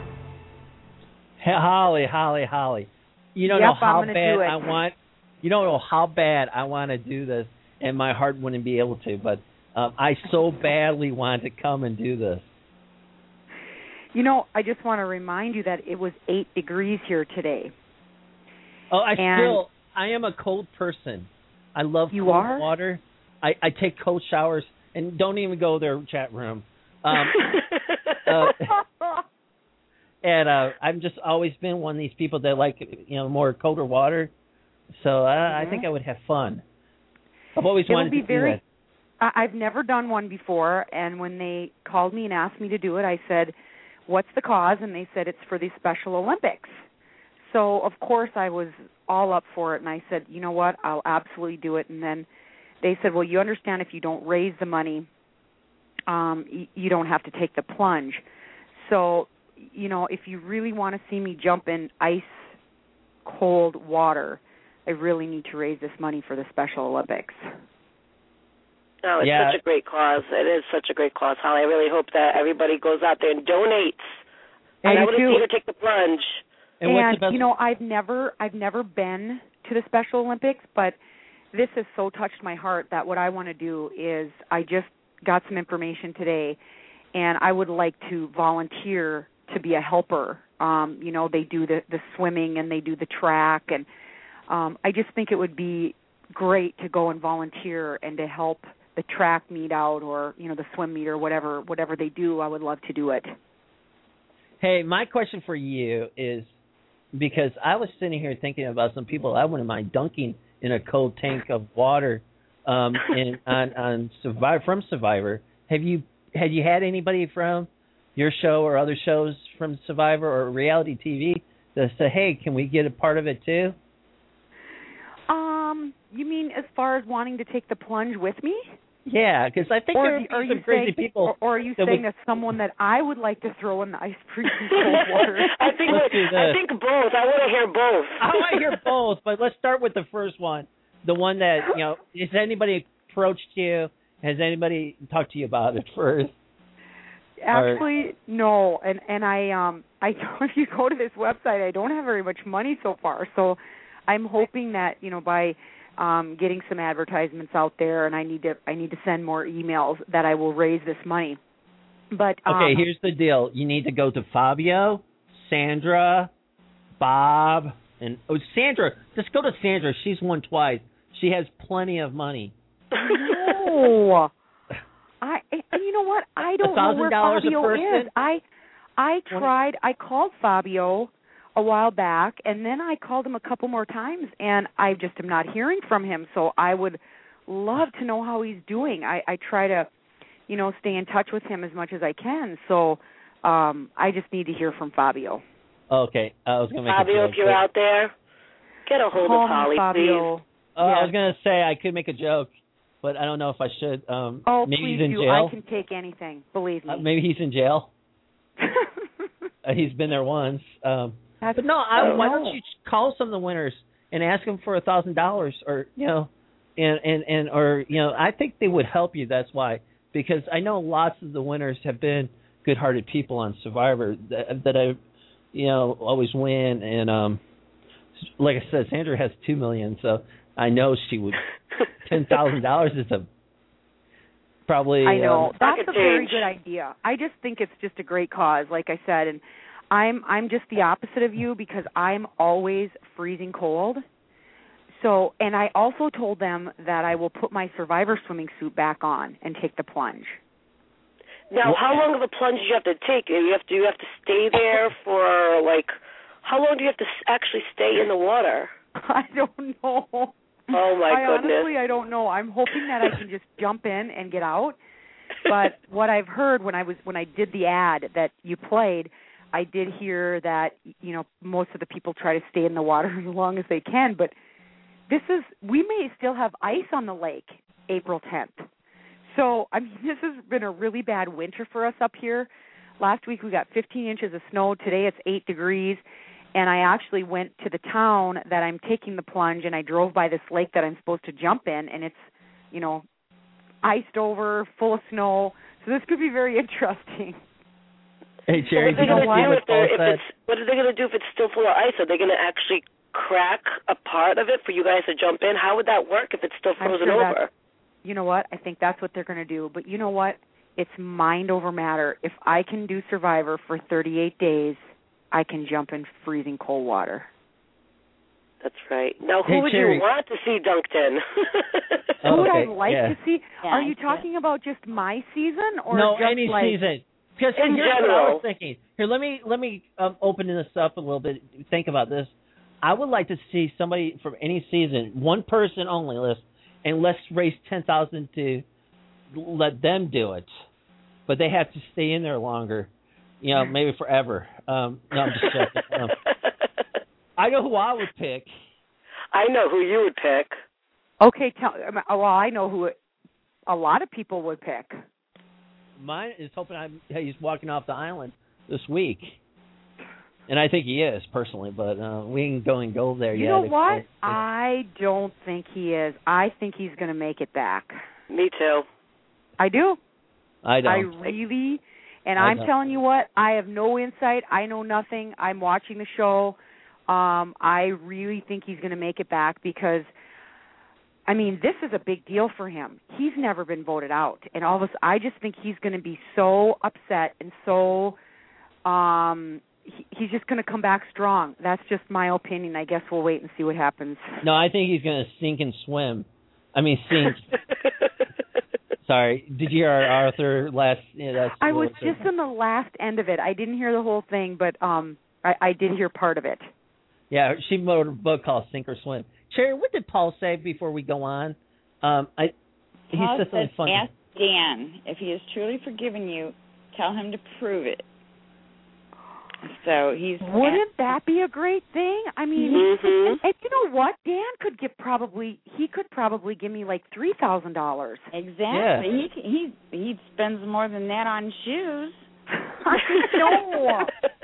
Hey, Holly, Holly, Holly. You don't Yep, know how I'm gonna bad do it. I want. You don't know how bad I want to do this, and my heart wouldn't be able to. But um, I so badly want to come and do this. You know, I just want to remind you that it was eight degrees here today. Oh, I And- still. I am a cold person. I love You cold are? water. I, I take cold showers, and don't even go there, chat room. Um, uh, and uh, I've just always been one of these people that like, you know, more colder water. So uh, Mm-hmm. I think I would have fun. I've always It'll wanted be to very- do I- I've never done one before, and when they called me and asked me to do it, I said, what's the cause? And they said it's for the Special Olympics. So, of course, I was all up for it, and I said, you know what, I'll absolutely do it. And then they said, well, you understand if you don't raise the money, um, y- you don't have to take the plunge. So, you know, if you really want to see me jump in ice cold water, I really need to raise this money for the Special Olympics. Oh, it's Yeah. such a great cause. It is such a great cause, Holly. I really hope that everybody goes out there and donates. I and I do want to too. see her take the plunge. And, And, what's the best? you know, I've never I've never been to the Special Olympics, but this has so touched my heart that what I want to do is I just got some information today, and I would like to volunteer to be a helper. Um, you know, they do the, the swimming and they do the track, and um, I just think it would be great to go and volunteer and to help the track meet out, or you know, the swim meet, or whatever whatever they do. I would love to do it. Hey, my question for you is, because I was sitting here thinking about some people I wouldn't mind dunking in a cold tank of water um, in, on on Survivor from Survivor. Have you had you had anybody from your show or other shows from Survivor or reality T V that say, hey, can we get a part of it too? Um, you mean as far as wanting to take the plunge with me? Yeah, because I think Or there do- are are some you crazy saying, people. or, or are you that saying would- that someone that I would like to throw in the ice freezing cold water? I think Let's do I this. think both. I want to hear both. I want to hear both, but let's start with the first one. The one that, you know, has anybody approached you? Has anybody talked to you about it first? Actually, no. And and I um I if you go to this website, I don't have very much money so far. So I'm hoping that, you know, by um getting some advertisements out there, and I need to I need to send more emails, that I will raise this money. But um, Okay, here's the deal. You need to go to Fabio, Sandra, Bob, and oh, Sandra. Just go to Sandra. She's won twice. She has plenty of money. No. I and you know what? I don't know where one thousand dollars a Fabio person? is. I I tried. I called Fabio a while back, and then I called him a couple more times, and I just am not hearing from him. So I would love to know how he's doing. I, I try to, you know, stay in touch with him as much as I can. So um, I just need to hear from Fabio. Okay, I was gonna make Fabio, a if joke. you're out there, get a hold Call of me, Holly, Fabio. please. Oh, I Yes. was gonna say I could make a joke, but I don't know if I should. Um, Oh, maybe please he's in do. jail. I can take anything. Believe me. Uh, maybe he's in jail. Uh, he's been there once. Um, That's, but no, I, oh, why no. don't you call some of the winners and ask them for a thousand dollars, or you know, and and and or you know, I think they would help you. That's why, because I know lots of the winners have been good-hearted people on Survivor that, that I, you know, always win. And um, like I said, Sandra has two million, so I know she would. Ten thousand dollars is a probably. I know. Um, That's pocket a very change. good idea. I just think it's just a great cause, like I said, and I'm I'm just the opposite of you, because I'm always freezing cold. So, and I also told them that I will put my Survivor swimming suit back on and take the plunge. Now, how long of a plunge do you have to take? You have to you have to stay there for like how long do you have to s- actually stay in the water? I don't know. Oh my I goodness. honestly I don't know. I'm hoping that I can just jump in and get out. But what I've heard when I was when I did the ad that you played, I did hear that, you know, most of the people try to stay in the water as long as they can, but this is we may still have ice on the lake April tenth. So, I mean, this has been a really bad winter for us up here. Last week we got fifteen inches of snow. Today it's eight degrees. And I actually went to the town that I'm taking the plunge, and I drove by this lake that I'm supposed to jump in, and it's, you know, iced over, full of snow. So this could be very interesting. Hey So Jerry, what are they did you gonna see do what if, they're- Paul if said? it's what are they going to do if it's still full of ice? Are they going to actually crack a part of it for you guys to jump in? How would that work if it's still I'm frozen sure over? that's- You know what? I think that's what they're going to do. But you know what? It's mind over matter. If I can do Survivor for thirty-eight days, I can jump in freezing cold water. That's right. Now, who Hey, would Jerry. you want to see dunked in? Oh, Who would I okay, like yeah. to see? Yeah, Are you I see. talking about just my season, or No, just any like, season. Because In here's what I general. was thinking. Here, let me let me um, open this up a little bit. Think about this. I would like to see somebody from any season, one person only list, and let's raise ten thousand to let them do it. But they have to stay in there longer. You know, maybe forever. Um, no, I'm just joking. Um, I know who I would pick. I know who you would pick. Okay, tell. Well, I know who it, a lot of people would pick. Mine is hoping I'm, he's walking off the island this week. And I think he is, personally, but uh, we ain't going gold there you yet. You know what? If, if, I don't think he is. I think he's going to make it back. Me too. I do. I don't. I really, and I I'm don't. telling you what, I have no insight. I know nothing. I'm watching the show. Um, I really think he's going to make it back because, I mean, this is a big deal for him. He's never been voted out. And all of us, I just think he's going to be so upset and so... Um, he's just going to come back strong. That's just my opinion. I guess we'll wait and see what happens. No, I think he's going to sink and swim. I mean, sink. Sorry. Did you hear our Arthur last? Yeah, that's I was just in the last end of it. I didn't hear the whole thing, but um, I, I did hear part of it. Yeah, she wrote a book called Sink or Swim. Cherry, what did Paul say before we go on? Um, I he Paul said something said, funny. ask Dan if he has truly forgiven you. Tell him to prove it. So he's. Wouldn't that be a great thing? I mean, mm-hmm. and you know what? Dan could give probably he could probably give me like three thousand dollars. Exactly. Yeah. He he he spends more than that on shoes. I know.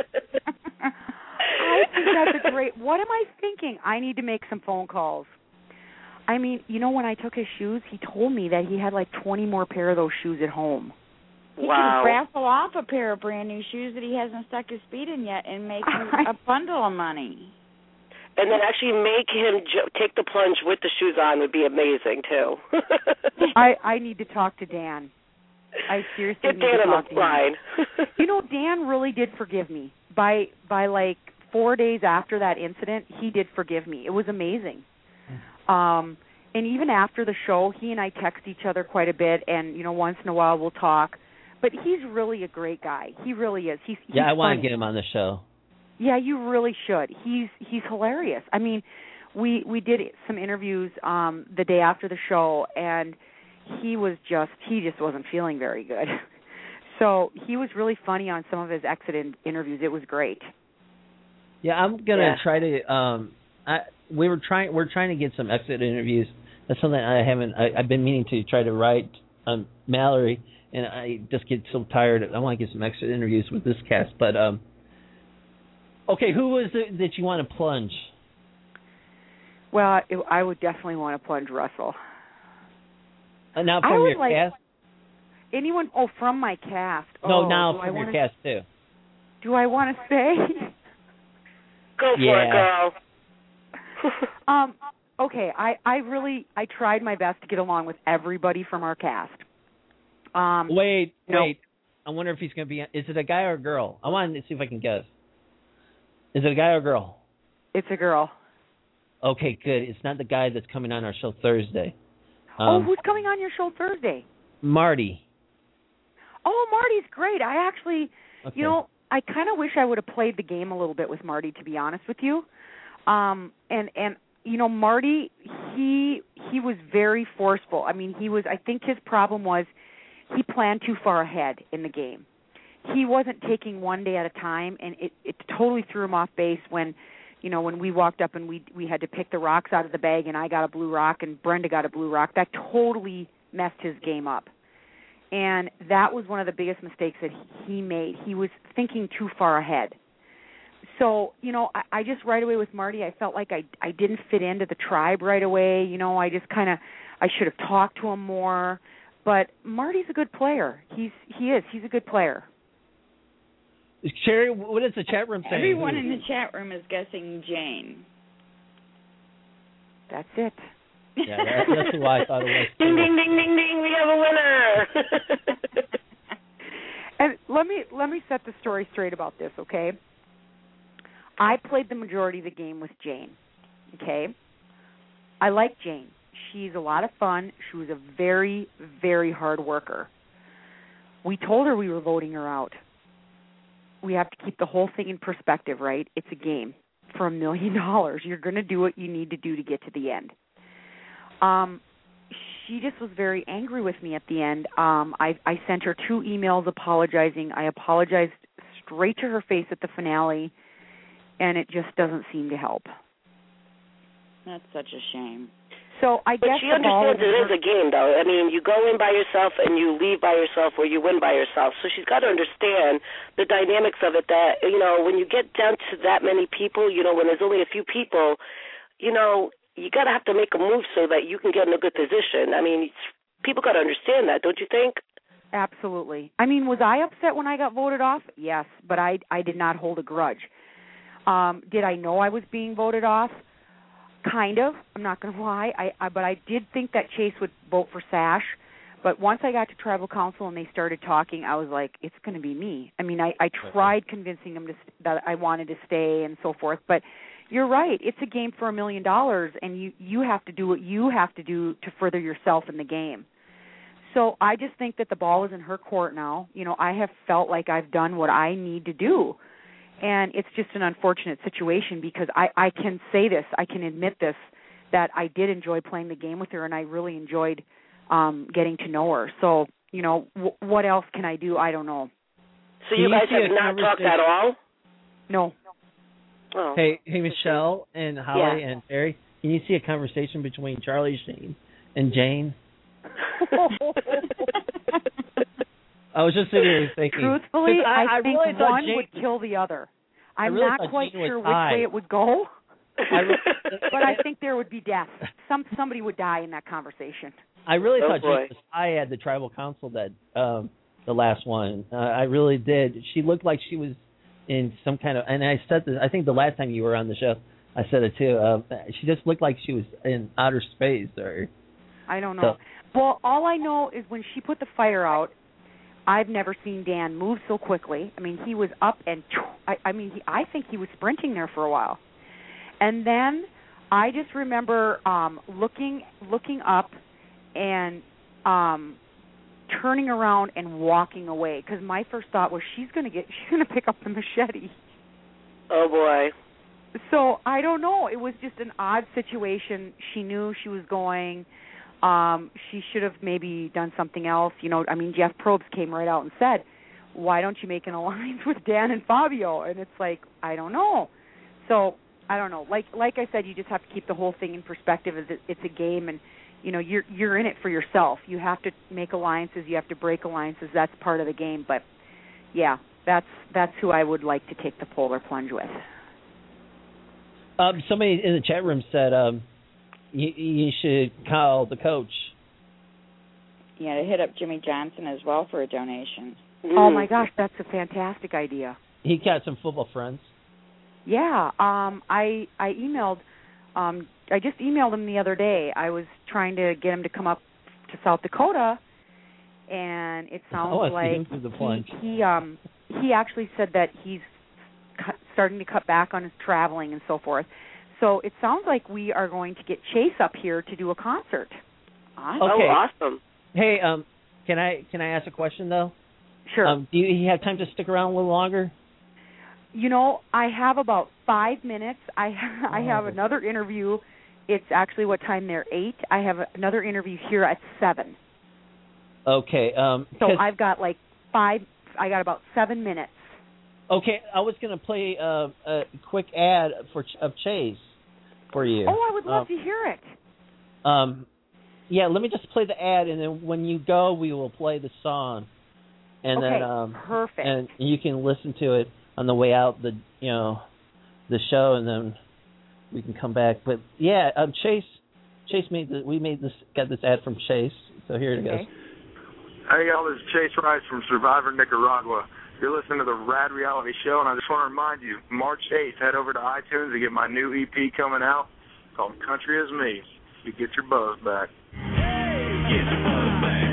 I think that's a great. What am I thinking? I need to make some phone calls. I mean, you know, when I took his shoes, he told me that he had like twenty more pair of those shoes at home. He wow. can raffle off a pair of brand new shoes that he hasn't stuck his feet in yet and make him a bundle of money. And then actually make him jo- take the plunge with the shoes on would be amazing, too. I, I need to talk to Dan. I seriously Get need Dan to on talk the to line. him. You know, Dan really did forgive me. By, by like four days after that incident, he did forgive me. It was amazing. Um, and even after the show, he and I text each other quite a bit, and, you know, once in a while we'll talk. But he's really a great guy. He really is. He's, he's yeah, I want funny. to get him on the show. Yeah, you really should. He's he's hilarious. I mean, we we did some interviews um, the day after the show, and he was just he just wasn't feeling very good. So he was really funny on some of his exit in- interviews. It was great. Yeah, I'm gonna Yeah. try to. Um, I we were trying we're trying to get some exit interviews. That's something I haven't. I, I've been meaning to try to write um, Mallory. And I just get so tired. I want to get some extra interviews with this cast. But, um, okay, who was it that you want to plunge? Well, it, I would definitely want to plunge Russell. Uh, now I from would your like cast? Anyone? Oh, from my cast. No, oh, now do from I your wanna, cast, too. Do I want to say? Go for Yeah. it, girl. um, okay, I, I really, I tried my best to get along with everybody from our cast. Um, wait, no. wait. I wonder if he's going to be. Is it a guy or a girl? I want to see if I can guess. Is it a guy or a girl? It's a girl. Okay, good. It's not the guy that's coming on our show Thursday. Um, oh, who's coming on your show Thursday? Marty. Oh, Marty's great. I actually, Okay. you know, I kind of wish I would have played the game a little bit with Marty, to be honest with you. Um, and and you know, Marty, he he was very forceful. I mean, he was. I think his problem was. He planned too far ahead in the game. He wasn't taking one day at a time, and it, it totally threw him off base when, you know, when we walked up and we we had to pick the rocks out of the bag, and I got a blue rock and Brenda got a blue rock. That totally messed his game up, and that was one of the biggest mistakes that he made. He was thinking too far ahead. So, you know, I, I just right away with Marty, I felt like I I didn't fit into the tribe right away. You know, I just kind of I should have talked to him more. But Marty's a good player. He's he is. He's a good player. Sherry, what is the chat room saying? Everyone in the chat room is guessing Jane. That's it. Yeah, that, that's who I thought it was. Ding, ding, ding, ding, ding. We have a winner. And let me let me set the story straight about this, okay? I played the majority of the game with Jane, okay? I like Jane. She's a lot of fun. She was a very, very hard worker. We told her we were voting her out. We have to keep the whole thing in perspective, right? It's a game for a million dollars. You're going to do what you need to do to get to the end. Um, she just was very angry with me at the end. Um, I, I sent her two emails apologizing. I apologized right to her face at the finale, and it just doesn't seem to help. That's such a shame. So I but guess she the ball understands it her- is a game, though. I mean, you go in by yourself and you leave by yourself, or you win by yourself. So she's got to understand the dynamics of it. That you know, when you get down to that many people, you know, when there's only a few people, you know, you got to have to make a move so that you can get in a good position. I mean, people got to understand that, don't you think? Absolutely. I mean, was I upset when I got voted off? Yes, but I I did not hold a grudge. Um, did I know I was being voted off? Kind of. I'm not going to lie. I, I but I did think that Chase would vote for Sash. But once I got to tribal council and they started talking, I was like, it's going to be me. I mean, I, I tried convincing them to, that I wanted to stay and so forth. But you're right. It's a game for a million dollars, and you, you have to do what you have to do to further yourself in the game. So I just think that the ball is in her court now. You know, I have felt like I've done what I need to do. And it's just an unfortunate situation because I, I can say this, I can admit this, that I did enjoy playing the game with her, and I really enjoyed um, getting to know her. So, you know, w- what else can I do? I don't know. So you, you guys have not talked at all? No. Oh. Hey, hey, Michelle and Holly yeah. and Terry, can you see a conversation between Charlie Sheen and Jane? I was just sitting here thinking. Truthfully, I, I, I think really one Jane, would kill the other. I'm really not quite Jane sure which die. way it would go, I really, but I think there would be death. Some somebody would die in that conversation. I really oh thought boy. Jane was high at the tribal council that um, the last one. Uh, I really did. She looked like she was in some kind of. And I said this. I think the last time you were on the show, I said it too. Uh, she just looked like she was in outer space, or. I don't know. So, well, all I know is when she put the fire out, I've never seen Dan move so quickly. I mean, he was up and I, I mean, he, I think he was sprinting there for a while. And then I just remember um, looking looking up and um, turning around and walking away because my first thought was she's going to get she's going to pick up the machete. Oh boy. So I don't know. It was just an odd situation. She knew she was going. Um, she should have maybe done something else. You know, I mean, Jeff Probst came right out and said, why don't you make an alliance with Dan and Fabio? And it's like, I don't know. So, I don't know. Like like I said, you just have to keep the whole thing in perspective. As it's a game, and, you know, you're you're in it for yourself. You have to make alliances. You have to break alliances. That's part of the game. But, yeah, that's that's who I would like to take the polar plunge with. Um, somebody in the chat room said, um, You, you should call the coach. Yeah, to hit up Jimmy Johnson as well for a donation. Mm. Oh my gosh, that's a fantastic idea. He got some football friends. Yeah, um, I I emailed, um, I just emailed him the other day. I was trying to get him to come up to South Dakota, and it sounds oh, like the plunge. he he um he actually said that he's cu- starting to cut back on his traveling and so forth. So it sounds like we are going to get Chase up here to do a concert. Awesome. Okay. Oh, awesome. Hey, um, can I can I ask a question though? Sure. Um, do you have time to stick around a little longer? You know, I have about five minutes. I I have Oh. another interview. It's actually what time there? Eight. I have another interview here at seven. Okay. Um, So I've got like five. I got about seven minutes. Okay, I was going to play uh, a quick ad for of Chase for you. Oh, I would love um, to hear it. Um, yeah, let me just play the ad, and then when you go, we will play the song, and Okay, then um, perfect. and you can listen to it on the way out the you know the show, and then we can come back. But yeah, um, Chase, Chase made the, we made this got this ad from Chase, so here it Okay. goes. Hey y'all, this is Chase Rice from Survivor Nicaragua. You're listening to the Rad Reality Show, and I just want to remind you, March eighth, head over to iTunes to get my new E P coming out called Country Is Me. You get your buzz back. Get your buzz back.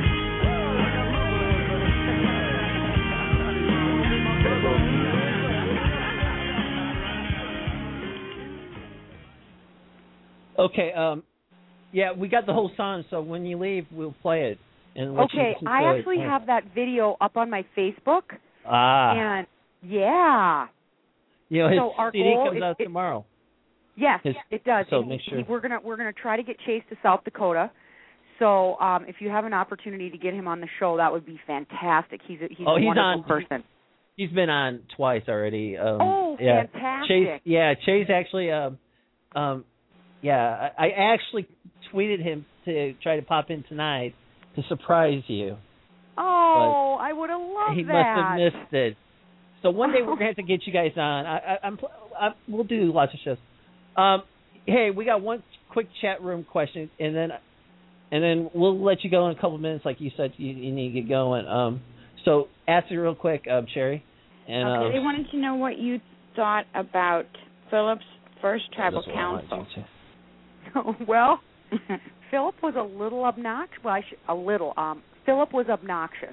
Okay, um, yeah, we got the whole song, so when you leave, we'll play it. And let you Okay, listen to I it. actually have that video up on my Facebook, Ah. and yeah. You know, his So our C D goal comes is- out it- tomorrow. Yes, His- it does. so And make he- sure- we're gonna we're gonna try to get Chase to South Dakota. So um, if you have an opportunity to get him on the show, that would be fantastic. He's a, he's Oh, a he's wonderful on- person. He's been on twice already. Um, oh, yeah. fantastic! Chase, yeah, Chase actually. Um, um, yeah, I, I actually tweeted him to try to pop in tonight to surprise you. Oh, I would have loved he that. He must have missed it. So one day we're gonna have to get you guys on. I, I, I'm, I, we'll do lots of shows. Um, hey, we got one quick chat room question, and then, and then we'll let you go in a couple of minutes, like you said you, you need to get going. Um, so ask it real quick, um, Sherry. And, okay, um, they wanted to know what you thought about Philip's first tribal council. Well, Philip was a little obnoxious. Well, I should, a little. Um, Philip was obnoxious.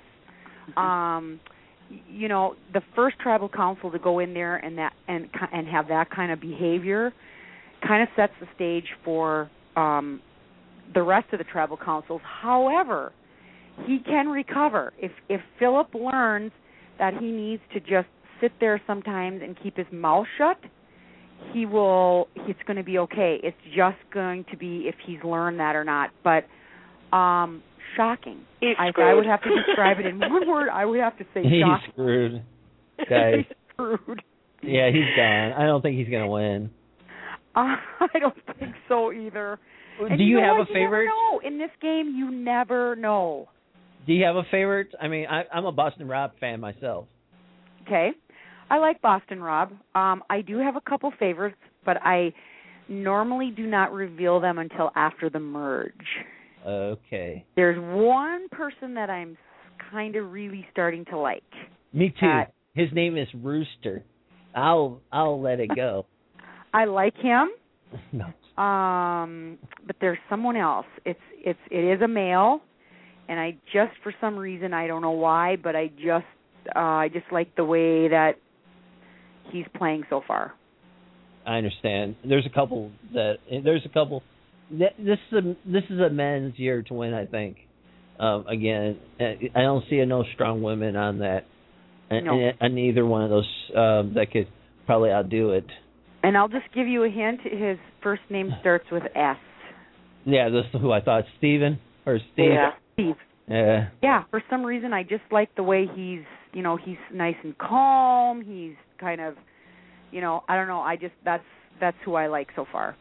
Um, you know, the first tribal council to go in there and that and and have that kind of behavior kind of sets the stage for um, the rest of the tribal councils. However, he can recover if if Philip learns that he needs to just sit there sometimes and keep his mouth shut. He will. It's going to be okay. It's just going to be if he's learned that or not. But um, shocking. He's I, screwed. I would have to describe it in one word. I would have to say he's shocking. screwed, guys. He's screwed. Yeah, he's gone. I don't think he's going to win. Uh, I don't think so either. Do And you, you know have what? a favorite? You never know. In this game, you never know. Do you have a favorite? I mean, I, I'm a Boston Rob fan myself. Okay. I like Boston Rob. Um, I do have a couple favorites, but I normally do not reveal them until after the merge. Okay. There's one person that I'm kind of really starting to like. Me too. Uh, His name is Rooster. I'll I'll let it go. I like him. No. Um, but there's someone else. It's it's it is a male, and I just for some reason I don't know why, but I just uh, I just like the way that he's playing so far. I understand. There's a couple that there's a couple. This is a, this is a men's year to win. I think. Um, again, I don't see no strong women on that, and, No. and, and either one of those um, that could probably outdo it. And I'll just give you a hint. His first name starts with S. Yeah, this is who I thought. Steven or Steve. Yeah. Steve. Yeah. Yeah, for some reason I just like the way he's, you know, he's nice and calm. He's kind of, you know, I don't know. I just that's that's who I like so far.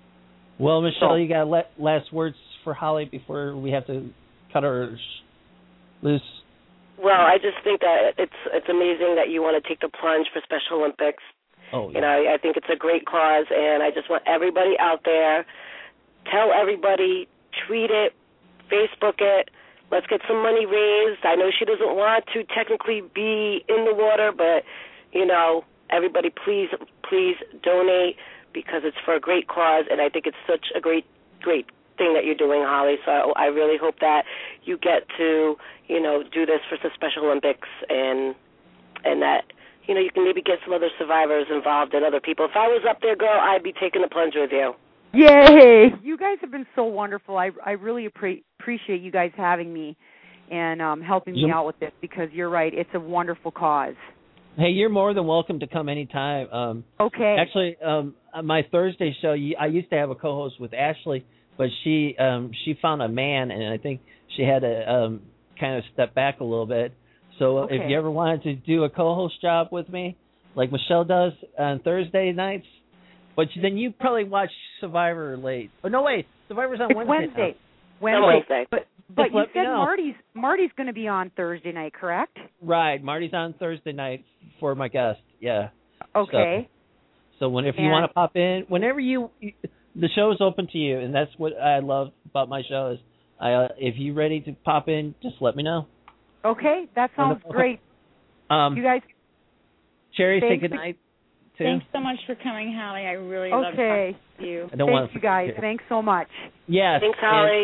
Well, Michelle, So- you got le- last words for Holly before we have to cut her sh- loose. Well, I just think that it's it's amazing that you want to take the plunge for Special Olympics. Oh, You yeah. know, I, I think it's a great cause, and I just want everybody out there, tell everybody, tweet it, Facebook it. Let's get some money raised. I know she doesn't want to technically be in the water, but, you know, everybody please, please donate because it's for a great cause, and I think it's such a great, great thing that you're doing, Holly. So I really hope that you get to, you know, do this for the Special Olympics and and that, you know, you can maybe get some other survivors involved and other people. If I was up there, girl, I'd be taking the plunge with you. Yay! You guys have been so wonderful. I I really appre- appreciate you guys having me and um, helping me Yep. out with this because you're right. It's a wonderful cause. Hey, you're more than welcome to come anytime. Um, Okay. Actually, um, my Thursday show, you- I used to have a co-host with Ashley, but she um, she found a man, and I think she had to um, kind of step back a little bit. So Okay. if you ever wanted to do a co-host job with me, like Michelle does on Thursday nights, but then you probably watch Survivor late. Oh, no, wait. Survivor's on It's Wednesday. Wednesday. now. Wednesday. Wednesday. But but Just you let me said know. Marty's Marty's going to be on Thursday night, correct? Right. Marty's on Thursday night for my guest. Yeah. Okay. So when if you And- want to pop in, whenever you, the show is open to you, and that's what I love about my show is, I uh, if you're ready to pop in, just let me know. Okay, that sounds Wonderful. great. Um, You guys. Cherry, say thanks- good night. Too. Thanks so much for coming, Holly. I really love Okay. talking to you. I don't want Thanks, you guys. Thanks so much. Yes. Thanks, and Holly.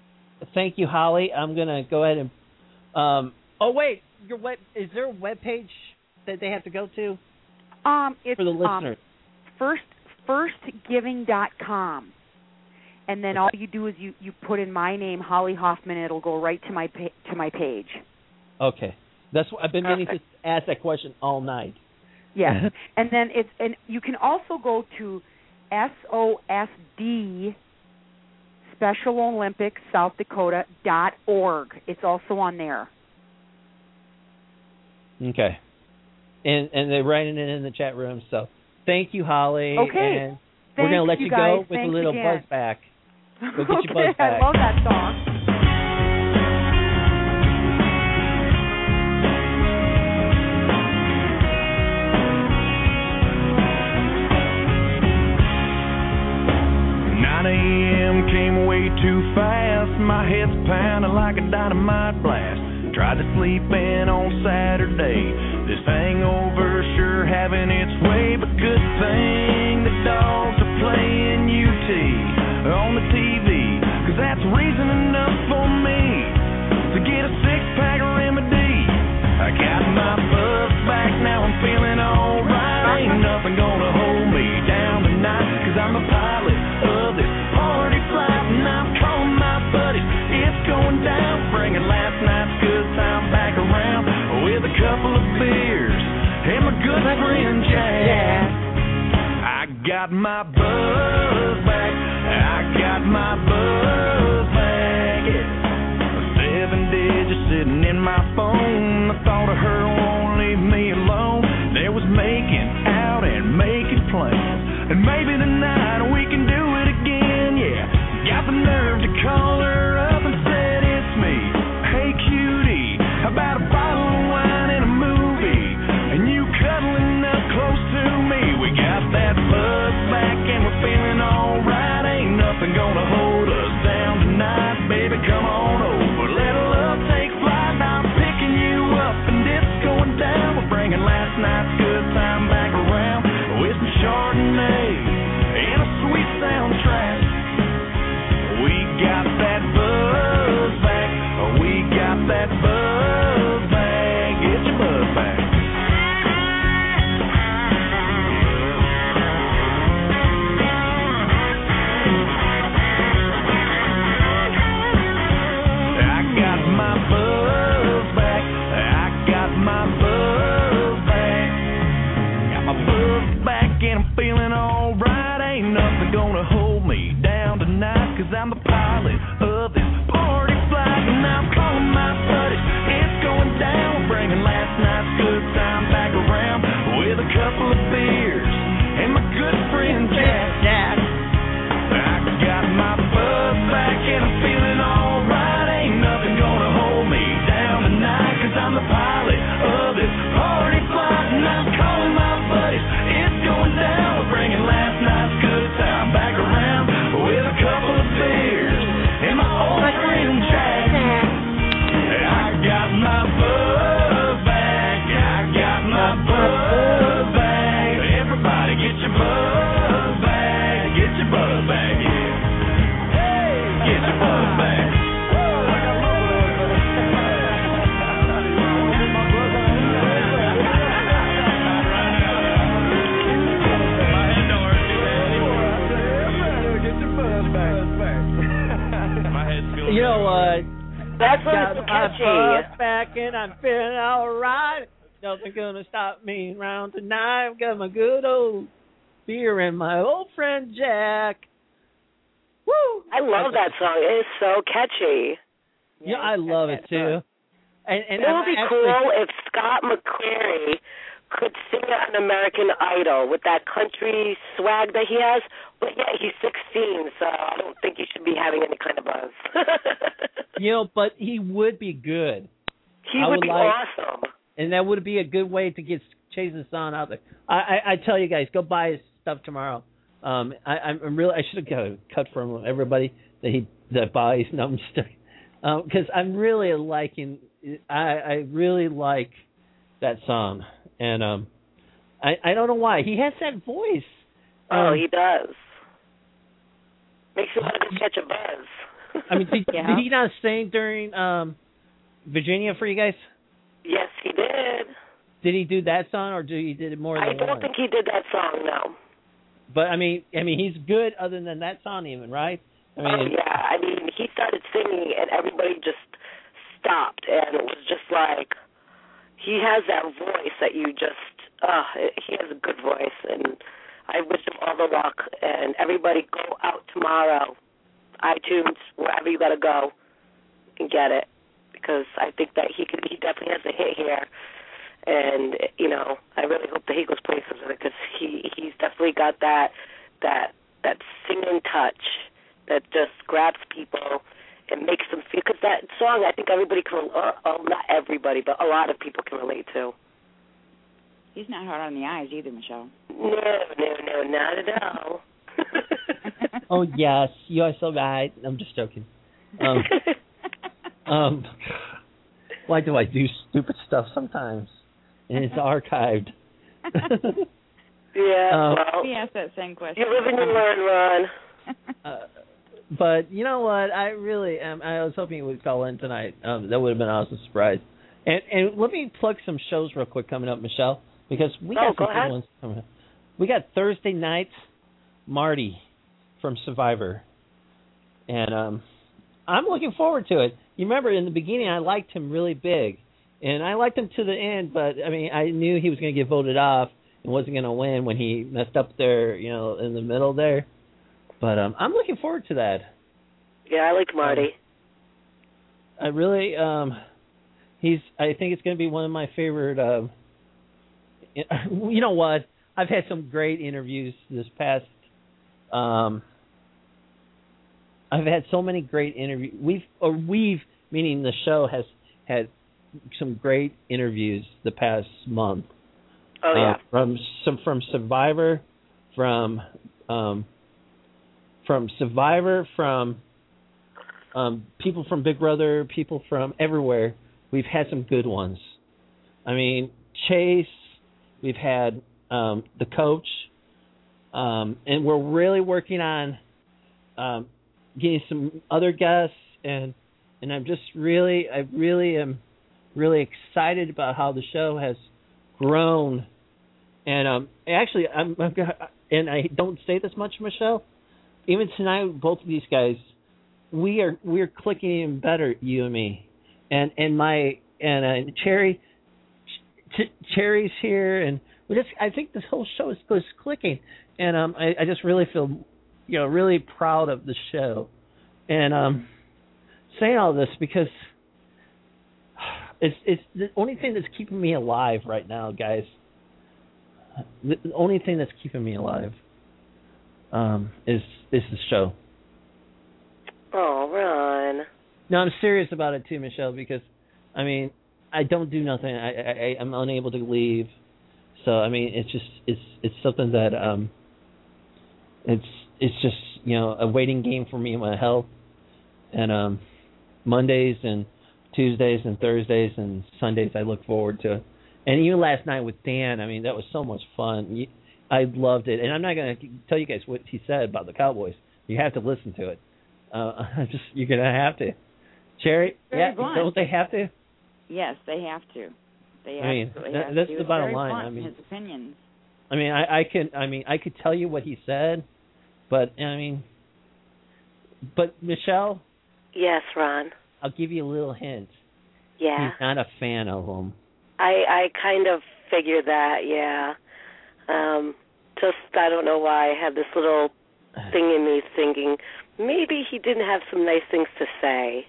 Thank you, Holly. I'm gonna go ahead and. Um, oh wait, your web is there a web page that they have to go to Um, it's for the um, listeners? first firstgiving dot com, and then all you do is you, you put in my name, Holly Hoffman, and it'll go right to my pa- to my page. Okay, that's what I've been meaning to Perfect. ask that question all night. Yes, and then it's and you can also go to S O S D Special Olympics South Dakota dot org. It's also on there. Okay. and and they're writing it in the chat room. So thank you, Holly. Okay. And we're gonna let you, you go guys. with Thanks a little again. buzz back. Go get okay, your buzz back. I love that song. nine a.m. came way too fast. My head's pounding like a dynamite blast. Tried to sleep in on Saturday. This hangover sure having its way. But good thing the dogs are playing U T on the T V. Cause that's reason enough for me to get a six-pack of remedy. I got my buzz back, now I'm feeling alright. Ain't nothing gonna hold me down tonight. Cause I'm the pilot of this party flight. And I'm calling my buddies, it's going down. Bringing last night's good time back around with a couple of beers and my good friend Jack. I got my buzz back, I got my buzz back, yeah. Seven digits sitting in my phone. I thought of her, won't leave me alone. There was making out and making plans, and maybe tonight we can do it again, yeah. Got the nerve to call her up and said it's me. Hey cutie, how about a bottle of wine and a movie, and you cuddling up close to me. We got that buzz back and we're feeling alright. Ain't nothing gonna hold us down tonight. Baby, come on over, let love take flight. I'm picking you up and it's going down. We're bringing last night's good time back around with some Chardonnay and a sweet soundtrack. We got that buzz back, we got that buzz back. Get your buzz back. I got my buzz back, I got my buzz back. Got my buzz back and I'm feeling alright. Ain't nothing gonna hold me down tonight. Cause I'm the pilot of this party flight. And I'm calling my buddies, it's going down. Bringing last night's good time back around with a couple of beers and my good friend Jack. Jack. I got my buzz back and I'm feeling alright. Ain't nothing gonna hold me down tonight. Cause I'm the pilot of this party flight. And I'm calling my buddies, it's going down. We're bringing last night's good time back around with a couple of beers and my old friend Jack. I got my buzz back, I got my buzz back. Everybody get your buzz back, get your buzz back, yeah. Hey, get your buzz back. You know what? That's what Got it's my catchy. buzz back and I'm feeling alright. Nothing gonna stop me around tonight. I've got my good old beer and my old friend Jack. Woo! I love that song. It is so catchy. Yeah, I love it too. And, and It would I'm be actually, cool if Scott McCreery could sing an American Idol with that country swag that he has, but yeah, he's sixteen, so I don't think he should be having any kind of buzz. you know, but he would be good. He I would, would be like- awesome. And that would be a good way to get Chase's son out there. I, I, I tell you guys, go buy his stuff tomorrow. Um, I, I'm really, I should have got a cut from everybody that he that buys. No, I'm just because um, I'm really liking. I, I really like that song, and um, I, I don't know why he has that voice. Oh, Um, he does. Makes you want to catch a buzz. I mean, did, Yeah. did he not sing during um, Virginia for you guys? Yes, he did. Did he do that song, or did he did it more than I don't one? think he did that song, no. But I mean, I mean, he's good other than that song, even, right? I mean, Oh, yeah. I mean, he started singing, and everybody just stopped, and it was just like, he has that voice that you just, uh, he has a good voice, and I wish him all the luck. And everybody go out tomorrow, iTunes, wherever you got to go, and get it, because I think that he could, he definitely has a hit here. and you know, I really hope that he goes places with it because he he's definitely got that that that singing touch that just grabs people and makes them feel. Because that song, I think everybody can, uh, oh, not everybody, but a lot of people can relate to. He's not hard on the eyes either, Michelle. No, no, no, not at all. Oh yes, you are so right. I'm just joking. Um, um, why do I do stupid stuff sometimes? And it's archived. Yeah, um, well, we asked that same question. You live and you learn, Ron. uh, but you know what? I really am. I was hoping you would call in tonight. Um, that would have been an awesome surprise. And and let me plug some shows real quick coming up, Michelle, because we got oh, some go good ahead. ones coming up. We got Thursday nights, Marty from Survivor, and um, I'm looking forward to it. You remember in the beginning, I liked him really big, and I liked him to the end. But I mean, I knew he was going to get voted off and wasn't going to win when he messed up there, you know, in the middle there. But um, I'm looking forward to that. Yeah, I like Marty. Um, I really, um, he's. I think it's going to be one of my favorite. Um, you know what? I've had some great interviews this past. Um, I've had so many great interviews. We've, or we've, meaning the show has had some great interviews the past month. Oh yeah. Uh, from some from Survivor, from um, from Survivor, from um, people from Big Brother, people from everywhere. We've had some good ones. I mean, Chase. We've had um, the coach, um, and we're really working on um, getting some other guests, and and I'm just really, I really am really excited about how the show has grown. And um, actually, I'm, I'm and I don't say this much, Michelle. Even tonight, both of these guys, we are we're clicking even better, you and me, and and my and uh, Cherry, Ch- Cherry's here, and we just I think this whole show is just clicking, and um, I, I just really feel, you know, really proud of the show, and um, saying all this because it's it's the only thing that's keeping me alive right now, guys. The only thing that's keeping me alive um, is is the show. Oh, Ron. No, I'm serious about it too, Michelle. Because I mean, I don't do nothing. I, I I'm unable to leave. So I mean, it's just it's it's something that um, it's it's just you know a waiting game for me and my health. And um, Mondays and Tuesdays and Thursdays and Sundays, I look forward to it. And even last night with Dan, I mean, that was so much fun. I loved it. And I'm not going to tell you guys what he said about the Cowboys. You have to listen to it. Uh, just You're going to have to. Cherry, Very yeah, blunt. don't they have to? Yes, they have to. They I mean, absolutely that, have that's to. the It's bottom very line. blunt I in mean, his opinions. I mean, I, I can, I mean, I could tell you what he said, but I mean, but Michelle. Yes, Ron. I'll give you a little hint. Yeah. He's not a fan of them. I I kind of figured that, yeah. Um, just, I don't know why, I had this little thing in me thinking, maybe he didn't have some nice things to say.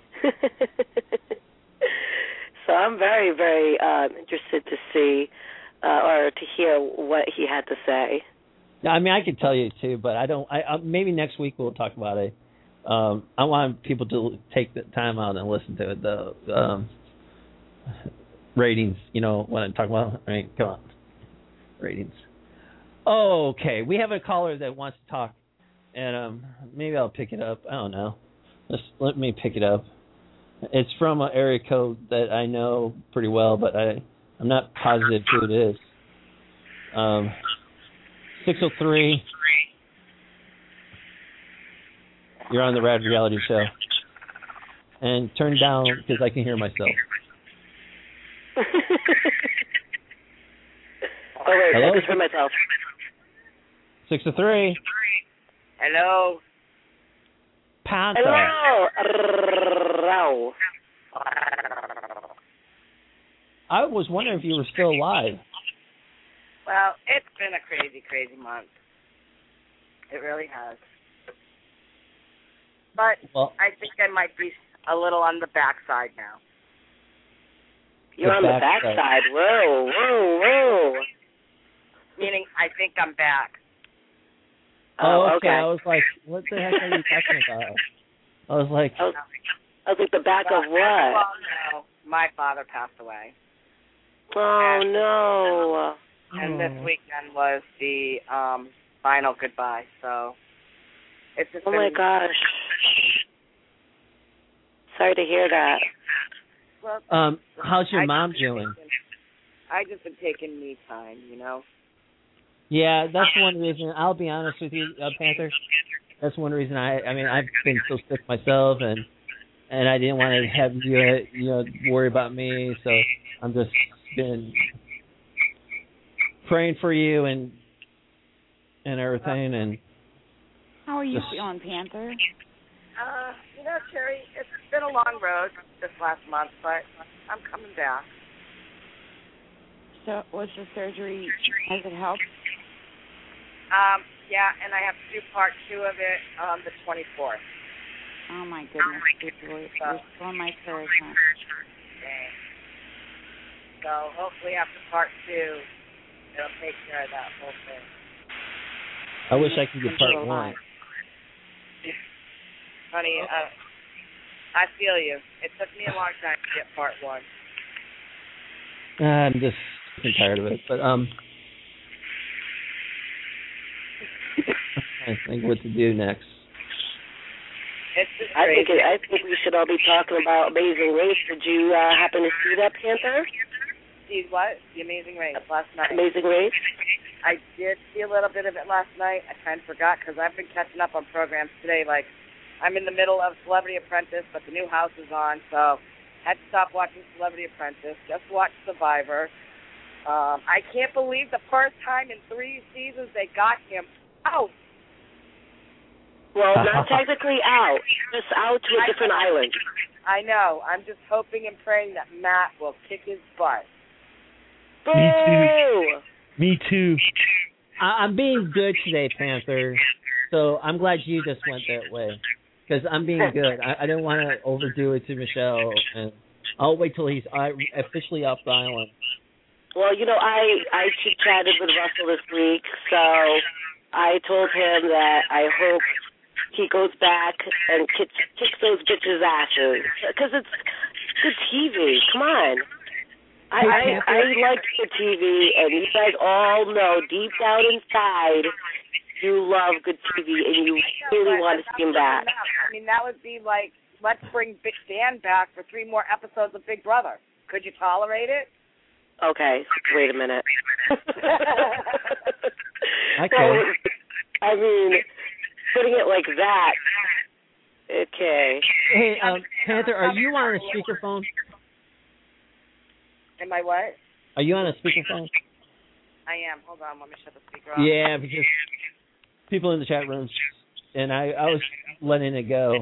So I'm very, very uh, interested to see uh, or to hear what he had to say. Yeah, I mean, I could tell you too, but I don't. I, I maybe next week we'll talk about it. Um, I want people to take the time out and listen to it. The um, ratings, you know, what I'm talking about. I mean, come on, ratings. Oh, okay, we have a caller that wants to talk, and um, maybe I'll pick it up. I don't know. Let's let me pick it up. It's from an area code that I know pretty well, but I I'm not positive who it is. Um, six oh three. You're on the Rad Reality Show. And turn down because I can hear myself. Oh, wait, Hello? I just heard myself. six oh three. Hello. Panther. Hello. Hello. I was wondering if you were still alive. Well, it's been a crazy, crazy month. It really has. But Well, I think I might be a little on the backside now. You're the on the back back side. Whoa, whoa, whoa. Meaning, I think I'm back. Oh, Oh, okay. okay. I was like, what the heck are you talking about? I was like, I was, I was like, the back well, of what? Well, no, my father passed away. Oh, and, no. And this Oh. weekend was the um final goodbye, so it's just Oh, been, my gosh. Sorry to hear that. Well, um, how's your I mom just doing? Taken, I just been taking me time, you know. Yeah, that's one reason. I'll be honest with you, uh, Panther. That's one reason I. I mean, I've been so sick myself, and and I didn't want to have you, uh, you know, worry about me. So I'm just been praying for you and and everything. And How are you just, feeling, Panther? Uh, you know, Cherry, it's been a long road this last month, but I'm coming back. So, was the surgery? Has it helped? Um, yeah, and I have to do part two of it on the twenty-fourth. Oh my goodness, you're, you're still in my prayers, huh? Okay. So hopefully after part two, it'll take care of that whole thing. I wish I could get part one. Honey, uh, I feel you. It took me a long time to get part one. I'm just getting tired of it. But um, I think what to do next. It's just I think crazy. it, I think we should all be talking about Amazing Race. Did you uh, happen to see that, Panther? See what? The Amazing Race last night. Amazing Race? I did see a little bit of it last night. I kind of forgot because I've been catching up on programs today. Like, I'm in the middle of Celebrity Apprentice, but the new house is on, so had to stop watching Celebrity Apprentice. Just watched Survivor. Um, I can't believe the first time in three seasons they got him out. Well, not technically out, just out to a different I, island. I know. I'm just hoping and praying that Matt will kick his butt. Me too. Boo! Me too. I, I'm being good today, Panther. So I'm glad you just went that way. Because I'm being good. I, I didn't want to overdo it to Michelle. And I'll wait till he's uh, officially off the island. Well, you know, I, I chit-chatted with Russell this week, so I told him that I hope he goes back and kicks, kicks those bitches' asses. Because it's good T V. Come on. I, I I like good T V, and you guys all know deep down inside you love good T V, and you really want to see him back. I mean, that would be like, let's bring Big Dan back for three more episodes of Big Brother. Could you tolerate it? Okay, wait a minute. I can. I mean, putting it like that. Okay. Hey, um, Panther, are you on a speakerphone? Am I what? Are you on a speakerphone? I am. Hold on, let me shut the speaker off. Yeah, because people in the chat rooms, and I, I was letting it go.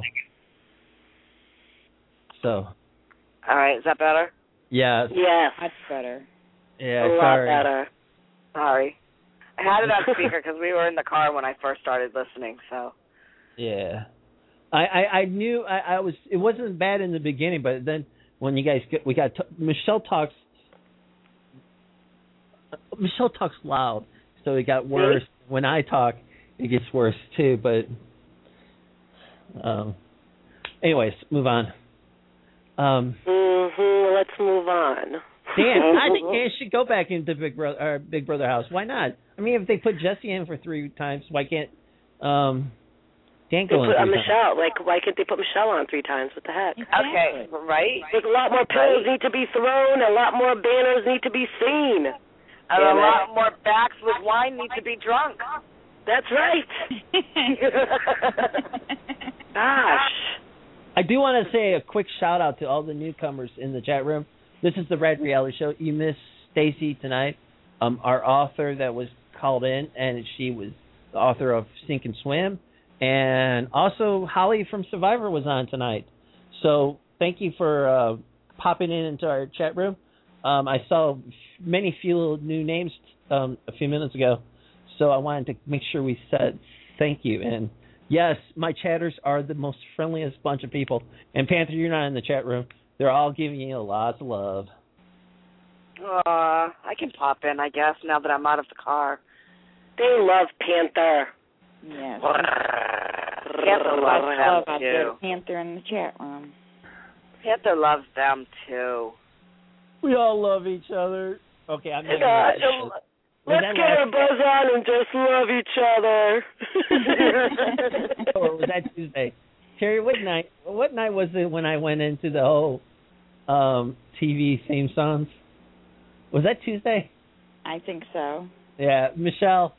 So. All right, is that better? Yeah. Yes. That's better. Yeah, a lot sorry. better. Sorry. I had it on speaker because we were in the car when I first started listening, so. Yeah. I, I, I knew I, I was, it wasn't bad in the beginning, but then when you guys get, we got, t- Michelle talks, Michelle talks loud, so it got worse. Really? When I talk, it gets worse too, but, um, anyways, move on. Um, mm-hmm, let's move on. Dan, I think Dan should go back into Big Brother, or Big Brother house. Why not? I mean, if they put Jesse in for three times, why can't um, Dan go They in put, uh, three Michelle, like, why can't they put Michelle on three times? What the heck? Okay, right? Like, a lot more pillows need to be thrown, a lot more banners need to be seen. And Damn a it. lot more backs with wine need to be drunk. That's right. Gosh. I do want to say a quick shout out to all the newcomers in the chat room. This is the Red Reality Show. You missed Stacy tonight, um, our author that was called in, and she was the author of Sink and Swim. And also Holly from Survivor was on tonight. So thank you for uh, popping in into our chat room. Um, I saw many few new names um, a few minutes ago, so I wanted to make sure we said thank you. And yes, my chatters are the most friendliest bunch of people. And Panther, you're not in the chat room. They're all giving you lots of love. Uh, I can pop in, I guess, now that I'm out of the car. They love Panther. Yes. Panther loves love them, out too. there, Panther in the chat room. Panther loves them, too. We all love each other. Okay, I'm not Uh, gonna- let's that get our last- buzz on and just love each other. Or was that Tuesday? Terry, what night? What night was it when I went into the whole um, T V theme songs? Was that Tuesday? I think so. Yeah, Michelle.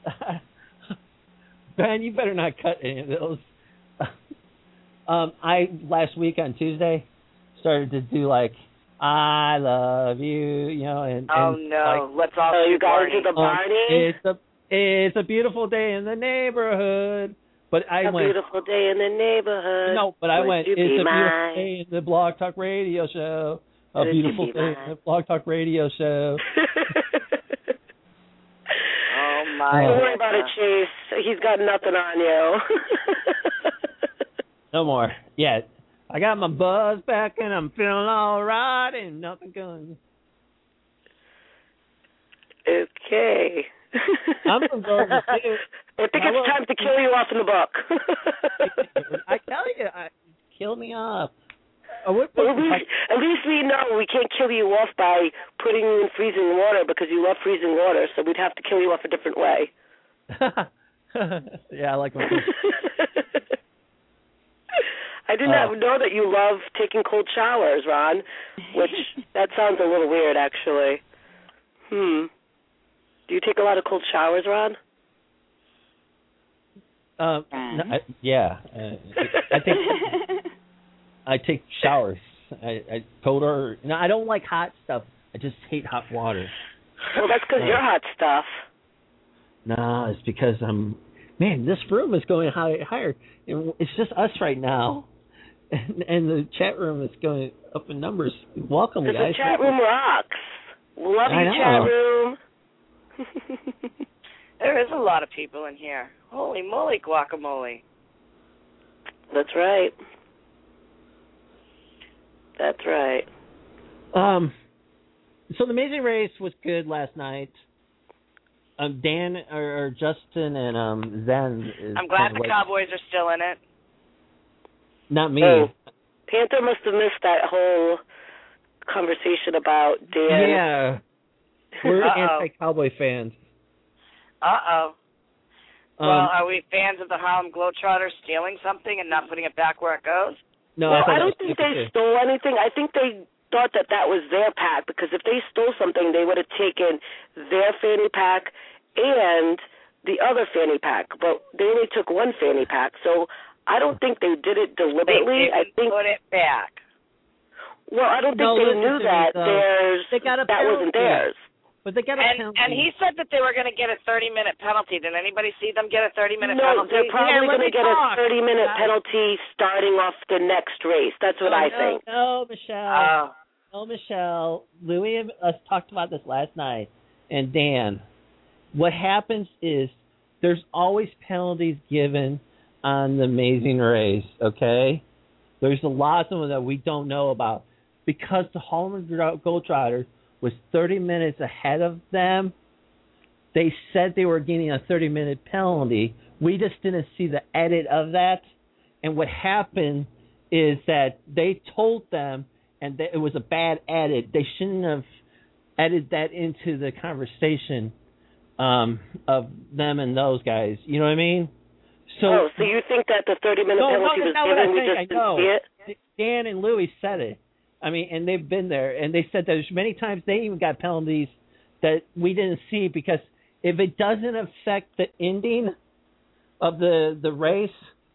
Ben, you better not cut any of those. um, I last week on Tuesday started to do like I love you, you know, and, Oh, and no. like, Let's all Oh, shoot you guys Barney. do the um, Barney? it's a it's a beautiful day in the neighborhood. But I a went. beautiful day in the neighborhood. No, but I Would went. you It's a be beautiful mine? day in the Blog Talk Radio show. A Would you beautiful be day in mine? the Blog Talk Radio show. Oh, my. Don't worry about it, Chase. He's got nothing on you. No more. Yeah, I got my buzz back and I'm feeling all right. Ain't nothing going. Okay. I'm gonna go over too. I think I it's will- time to kill you off in the book. I tell you, I, kill me off. I would put At least, at least we know we can't kill you off by putting you in freezing water because you love freezing water, so we'd have to kill you off a different way. Yeah, I like my. I did not Uh, know that you love taking cold showers, Ron, which that sounds a little weird, actually. Hmm. Do you take a lot of cold showers, Ron? Um, no, I, yeah, uh, I think I take showers. I, I cold or no, I don't like hot stuff. I just hate hot water. Well, that's because Uh, you're hot stuff. No, it's because I'm. Man, this room is going high, higher. It's just us right now, and, and the chat room is going up in numbers. Welcome, Because guys. the chat room rocks. Love I you, know. chat room. There is a lot of people in here. Holy moly, guacamole. That's right. That's right. Um, so the Amazing Race was good last night. Um, Dan or, or Justin and um Zen. Is I'm glad kinda the late. Cowboys are still in it. Not me. Oh, Panther must have missed that whole conversation about Dan. Yeah, we're Uh-oh. anti-Cowboy fans. Uh-oh. Um, Well, are we fans of the Harlem Globetrotters stealing something and not putting it back where it goes? no, well, thought I that don't was think stupid they too. stole anything. I think they thought that that was their pack, because if they stole something, they would have taken their fanny pack and the other fanny pack. But they only took one fanny pack, so I don't think they did it They deliberately. didn't I think. put it back. Well, I don't think No, they listen knew to me, that though. theirs They got a that wasn't penalty. theirs. But they got a And penalty. and he said that they were going to get a thirty-minute penalty. Did anybody see them get a thirty-minute No, penalty? they're probably Yeah, let going to me get talk. a thirty-minute Guys. penalty starting off the next race. That's what no, I no, think. No, Michelle. Oh. No, Michelle. Louis and us talked about this last night, and Dan. What happens is there's always penalties given on the Amazing Race. Okay, there's a lot of them that we don't know about because the Harlem Globetrotters was thirty minutes ahead of them. They said they were getting a thirty-minute penalty. We just didn't see the edit of that. And what happened is that they told them, and that it was a bad edit. They shouldn't have edited that into the conversation um, of them and those guys. You know what I mean? So, oh, so you think that the thirty-minute no, penalty no, was that's not what given? I We think. just I didn't know. see it? Dan and Louis said it. I mean, and they've been there, and they said that there's many times they even got penalties that we didn't see because if it doesn't affect the ending of the the race,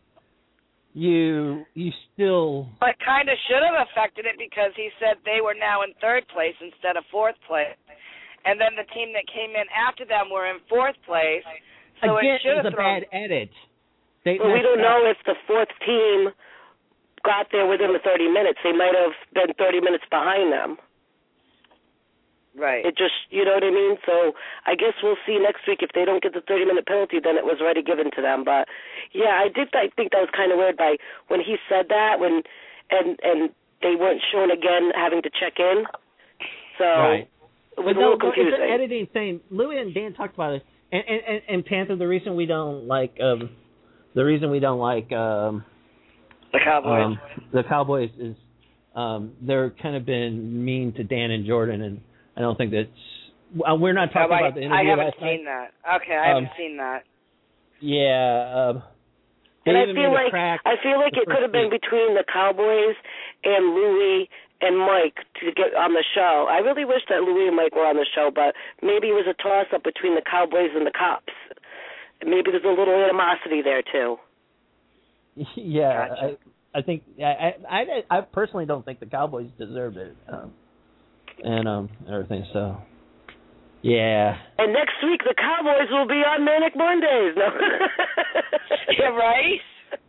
you you still. But kind of should have affected it because he said they were now in third place instead of fourth place. And then the team that came in after them were in fourth place. So Again, it should it was have a thrown... bad edit. They Well, we messed don't up. know if the fourth team got there within the thirty minutes. They might have been thirty minutes behind them. Right. It just, you know what I mean? So I guess we'll see next week. If they don't get the thirty-minute penalty, then it was already given to them. But, yeah, I did I think that was kind of weird by when he said that, when and and they weren't shown again having to check in. So Right. It was no, a little no, confusing. it's an editing thing. Louie and Dan talked about it, and and, and, and Panther. The reason we don't like um, the reason we don't like um, the Cowboys. Um, the Cowboys is um, they're kind of been mean to Dan and Jordan, and I don't think that's. Well, we're not talking oh, I, about the interview I haven't last seen night. that. Okay, I haven't Um, seen that. Yeah. Um, they And I even feel made a like crack I feel like the it could have first been week. between the Cowboys and Louie and Mike to get on the show. I really wish that Louie and Mike were on the show, but maybe it was a toss-up between the Cowboys and the Cops. Maybe there's a little animosity there too. Yeah, Gotcha. I, I think I, I I personally don't think the Cowboys deserved it, um, and um everything. So, yeah. And next week the Cowboys will be on Manic Mondays. No. Yeah, right?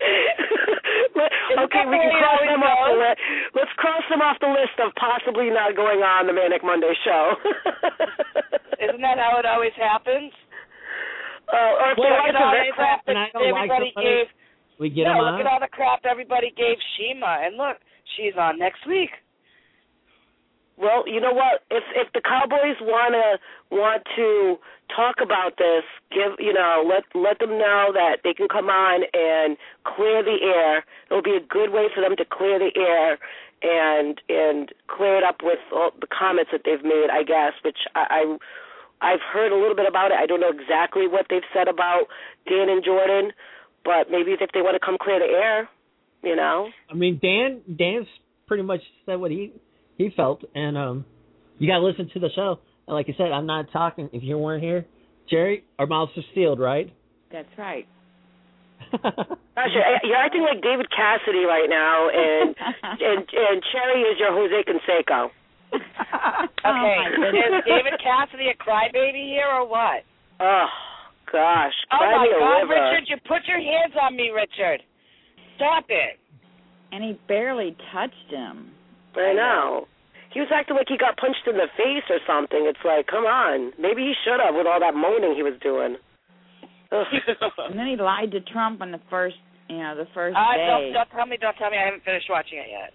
Okay, we can cross them off the list. Let's cross them off the list of possibly not going on the Manic Monday show. Isn't that how it always happens? Uh, or if Well, they look like at all the the crap that and I don't like everybody somebody, gave. we get no, them look on. at all the crap everybody gave Shima, and look, she's on next week. Well, you know what? If if the Cowboys wanna want to talk about this, give you know let let them know that they can come on and clear the air. It'll be a good way for them to clear the air and and clear it up with all the comments that they've made. I guess, which I, I I've heard a little bit about it. I don't know exactly what they've said about Dan and Jordan, but maybe if they want to come clear the air, you know. I mean, Dan Dan's pretty much said what he he felt, and um, you got to listen to the show. And like I said, I'm not talking. If you weren't here, Jerry, our mouths are sealed, right? That's right. Gosh, you're, you're acting like David Cassidy right now, and and and Cherry is your Jose Canseco. Okay, is David Cassidy a crybaby here or what? Oh gosh, Oh cry my me a God, river. Richard, you put your hands on me, Richard. Stop it. And he barely touched him. I know. He was acting like he got punched in the face or something. It's like, come on. Maybe he should have with all that moaning he was doing. And then he lied to Trump on the first, you know, the first Uh, day. don't, don't tell me, don't tell me. I haven't finished watching it yet.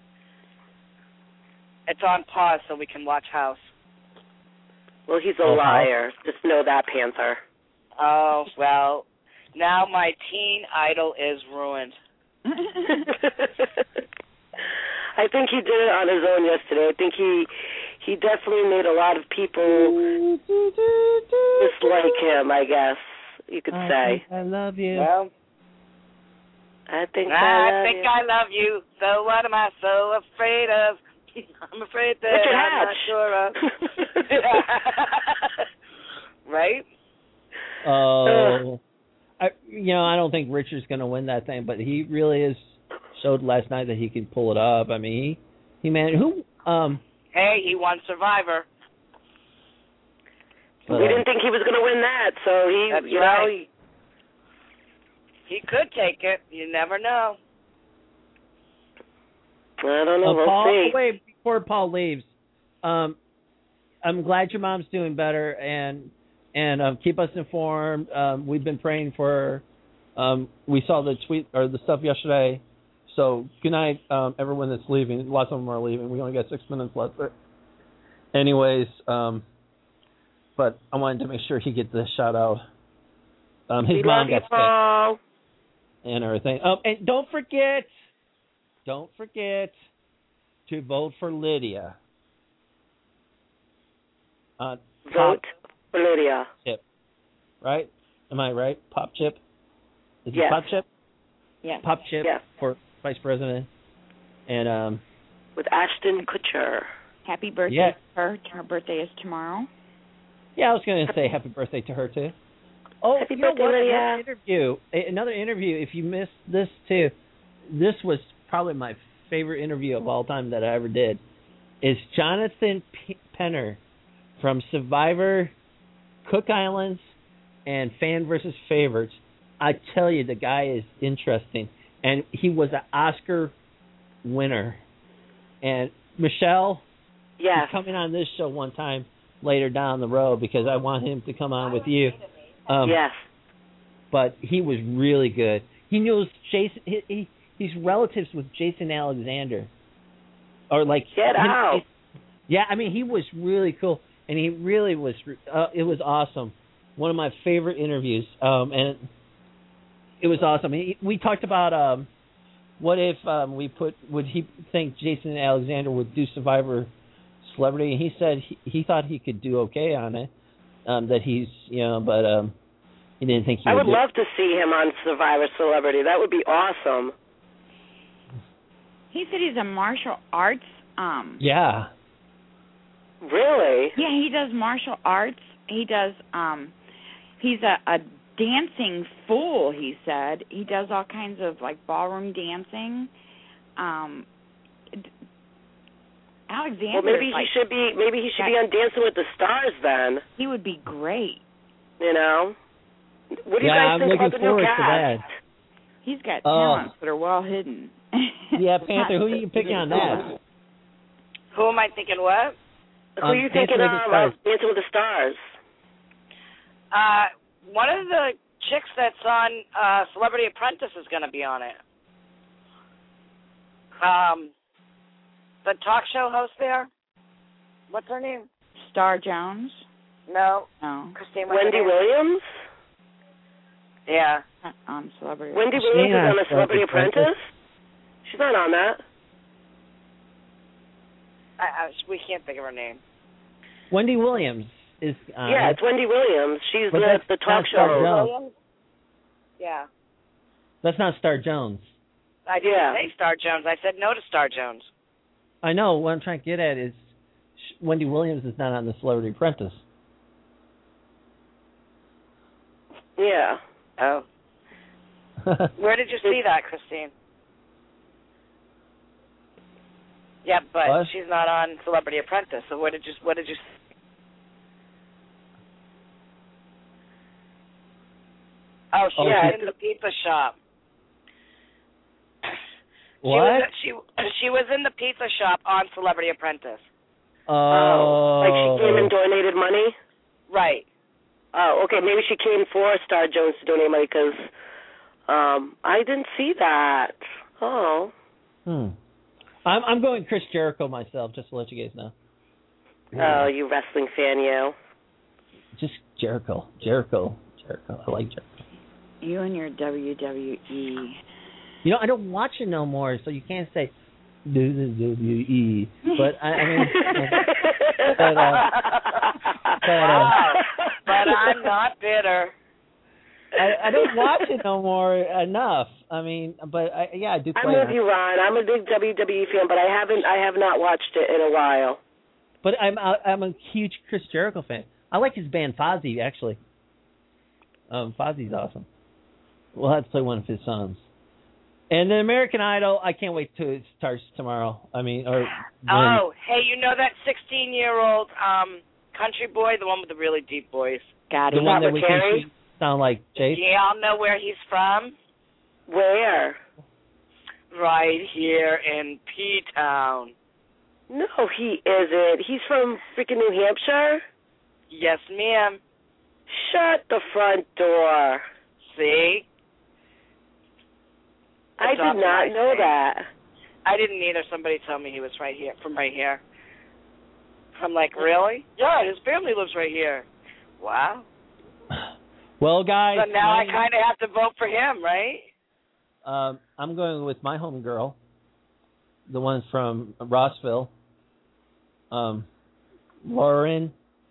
It's on pause so we can watch House. Well, he's a Oh, liar. Just know that, Panther. Oh, well, now my teen idol is ruined. I think he did it on his own yesterday. I think he he definitely made a lot of people dislike him, I guess you could I say. think I love you. Well, I think I, I love think you. I love you. So what am I so afraid of? I'm afraid that Richard I'm Hatch. not sure of. Right? Oh, I, you know, I don't think Richard's going to win that thing, but he really is showed last night that he can pull it up. I mean, he, he man, who, um, Hey, he won Survivor. but, We uh, didn't think he was going to win that, so he, That's you right. know, he, He could take it. You never know. I don't know. uh, we'll Paul, see. wait, before Paul leaves, um, I'm glad your mom's doing better, and and um, keep us informed. Um, we've been praying for her. Um, we saw the tweet or the stuff yesterday. So good night, um, everyone that's leaving. Lots of them are leaving. We only got six minutes left. But anyways, um, but I wanted to make sure he gets this shout out. Um, his We mom love you, got Paul. sick and everything. Oh, and don't forget, don't forget to vote for Lydia. Uh, Vote for Lydia. Chip, right? Am I right? Pop Chip? Is Yes. it Pop Chip? Yeah. Pop Chip Yes. for vice president. And um, With Ashton Kutcher. Happy birthday Yeah. to her. Her birthday is tomorrow. yeah, I was going to say happy birthday to her too. Oh, Happy you know birthday, what? Lydia. Another interview. A- Another interview. If you missed this too, this was probably my favorite interview of all time that I ever did. Is Jonathan P- Penner from Survivor, Cook Islands, and Fan versus Favorites. I tell you, the guy is interesting, and he was an Oscar winner. And Michelle, Yes. he's coming on this show one time later down the road because I want him to come on with you. Um, yes. But he was really good. He knows Jason. He, he he's relatives with Jason Alexander, or like Get him- out. Yeah, I mean he was really cool. and he really was. Uh, it was awesome. One of my favorite interviews, um, and it was awesome. He, we talked about um, what if um, we put. Would he think Jason Alexander would do Survivor Celebrity? And he said he, he thought he could do okay on it. Um, that he's, you know, but um, he didn't think he I would. would do love to see him on Survivor Celebrity. That would be awesome. He said he's a martial arts. Um, yeah. Really? Yeah, he does martial arts. He does. Um, he's a, a dancing fool. He said he does all kinds of like ballroom dancing. Um, Alexander. Well, maybe like, he should be. Maybe he should be on Dancing with the Stars then. He would be great. You know. What do you yeah, guys I'm think looking about the new forward cast? to that. He's got Uh, talents that are well hidden. Yeah, Panther. Who are you picking on that? Who am I thinking? What? Who Um, are you Dancing thinking with the of? Stars. uh, Dancing with the Stars. Uh, one of the chicks that's on uh, Celebrity Apprentice is going to be on it. Um, the talk show host there. What's her name? Star Jones. No. No. Christine. what's her Wendy name? Williams. Yeah. On Celebrity. Wendy She Williams is ain't on the on Celebrity Celebrity Apprentice. She's not on that. I, I, we can't think of her name. Wendy Williams is. Uh, yeah, it's Wendy Williams. She's But the that's the talk not show Star host. Jones. Williams? Yeah. That's not Star Jones. I didn't Yeah. say Star Jones. I said no to Star Jones. I know. What I'm trying to get at is sh- Wendy Williams is not on the Celebrity Apprentice. Yeah. Oh. Where did you see that, Christine? Yeah, but What? she's not on Celebrity Apprentice. So what did you? What did you? Oh, she's Oh, she's- in the pizza shop. She What? was, she she was in the pizza shop on Celebrity Apprentice. Oh. Like she came and donated money. Right. Oh, okay. Maybe she came for Star Jones to donate money because um, I didn't see that. Oh. Hmm. I'm I'm going Chris Jericho myself, just to let you guys know. Oh, you wrestling fan, you. Just Jericho, Jericho, Jericho. I like Jericho. You and your W W E. You know, I don't watch it no more, so you can't say W W E. But I, I mean, but, uh, but, uh, but I'm not bitter. I, I don't watch it no more enough. I mean, but I, yeah, I do play. I'm with it. you, Ron. I'm a big W W E fan, but I haven't. I have not watched it in a while. But I'm I'm a huge Chris Jericho fan. I like his band Fozzy actually. Um, Fozzy's awesome. We'll have to play one of his songs. And then American Idol, I can't wait till it starts tomorrow. I mean, or when, Oh, hey, you know that sixteen-year-old um, country boy, the one with the really deep voice? Got the it. one that we Carey? think sound like Chase. Y'all know where he's from? Where? Right here in P-Town. No, he isn't. He's from freaking New Hampshire. Yes, ma'am. Shut the front door. See? I It's off did not my know face. that. I didn't either. Somebody told me he was right here, from right here. I'm like, really? Yeah, his family lives right here. Wow. Well, guys, So now I my- kind of have to vote for him, right? Um, I'm going with my homegirl, the one from Rossville, um, Lauren.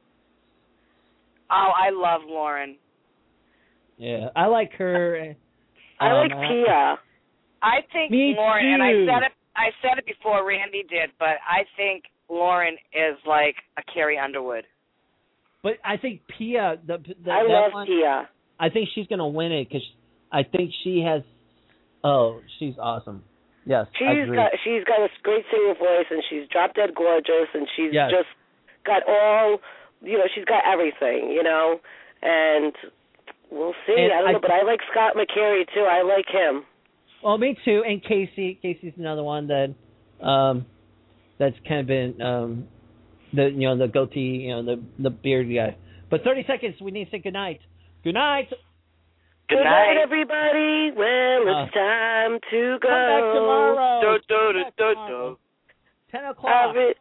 Oh, I love Lauren. Yeah, I like her. I Um, like Pia. I think Me Lauren, and I too. said it. I said it before Randy did, but I think Lauren is like a Carrie Underwood. But I think Pia, the, the I that love one, Pia. I think she's gonna win it because I think she has. Oh, she's awesome. Yes, I She's agree. got she's got a great singing voice, and she's drop dead gorgeous, and she's Yes. just got all, you know, she's got everything, you know, and we'll see. And I don't I- know, but I like Scott McCary too. I like him. Well, me too. And Casey, Casey's another one that, um, that's kind of been, um, the you know the goatee, you know the the bearded guy. But thirty seconds. We need to say good night. Good night. Good, Good night. night, everybody. Well, Uh, it's time to go. Come back tomorrow. Do, do, Come do, back do, tomorrow. do. Ten Have o'clock. it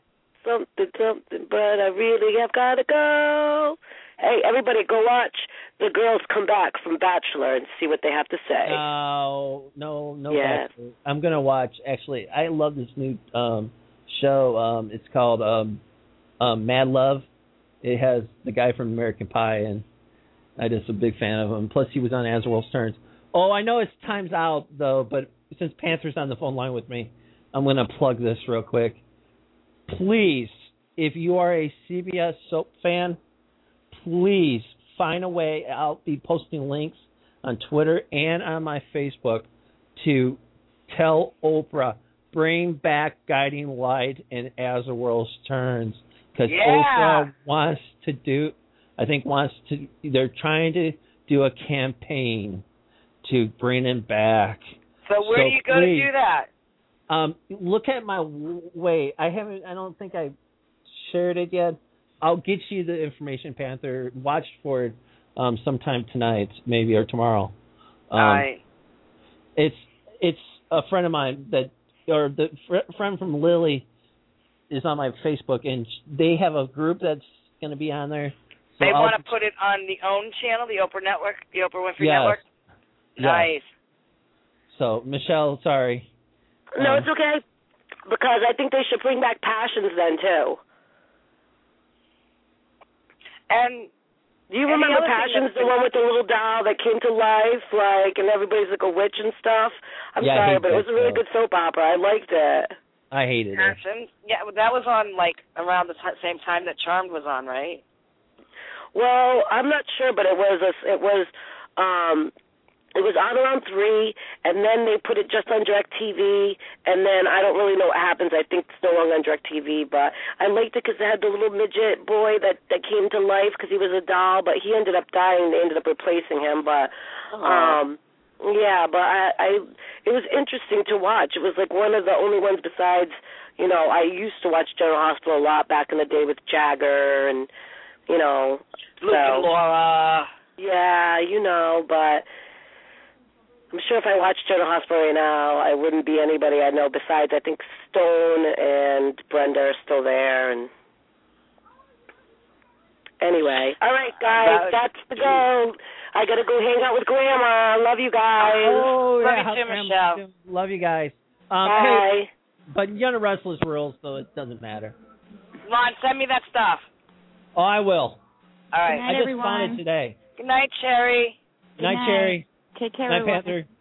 something, something, but I really have got to go. Hey, everybody, go watch the girls come back from Bachelor and see what they have to say. No, no, no. Yeah. Bachelor. I'm gonna watch. Actually, I love this new um, show. Um, it's called um, um, Mad Love. It has the guy from American Pie, and I'm just a big fan of him. Plus, he was on As the World Turns. Oh, I know it's time's out though, but since Panther's on the phone line with me, I'm gonna plug this real quick. Please, if you are a C B S soap fan, please find a way. I'll be posting links on Twitter and on my Facebook to tell Oprah, bring back Guiding Light and As the World Turns. Because yeah. Oprah wants to do, I think wants to, they're trying to do a campaign to bring him back. So where so do you go please, to do that? Um, look at my wait. I haven't, I don't think I shared it yet. I'll get you the information, Panther. Watch for it um, sometime tonight, maybe, or tomorrow. Um, All right. It's it's a friend of mine that, or the fr- friend from Lily, is on my Facebook, and they have a group that's going to be on there. So they I'll, want to put it on the OWN channel, the Oprah Network, the Oprah Winfrey yes. Network. Yes. Nice. So Michelle, sorry. No, um, it's okay, because I think they should bring back Passions then too. And do you and remember the Passions, the one with the little doll that came to life, like, and everybody's like a witch and stuff? I'm yeah, sorry, but it was a really show. good soap opera. I liked it. I hated Passions? it. Yeah, that was on like around the t- same time that Charmed was on, right? Well, I'm not sure, but it was a, it was um it was on around three, and then they put it just on DirecTV, and then I don't really know what happens. I think it's no longer on DirecTV, but I liked it because they had the little midget boy that, that came to life because he was a doll, but he ended up dying. They ended up replacing him, but um, yeah, but I, I it was interesting to watch. It was like one of the only ones besides, you know, I used to watch General Hospital a lot back in the day with Jagger and, you know, Luke so, and Laura. Yeah, you know, but I'm sure if I watched General Hospital right now, I wouldn't be anybody I know besides, I think, Stone and Brenda are still there. And anyway, all right, guys, that's the go. I got to go hang out with Grandma. Love you guys. Oh, Love yeah. you too, Michelle. Love you guys. Um, Bye. Hey, but you're gonna wrestle his rules, so it doesn't matter. Lon, send me that stuff. Oh, I will. All right. I just found it today. Good night, Cherry. Good night, Cherry. Take care, Night, everyone. Panther.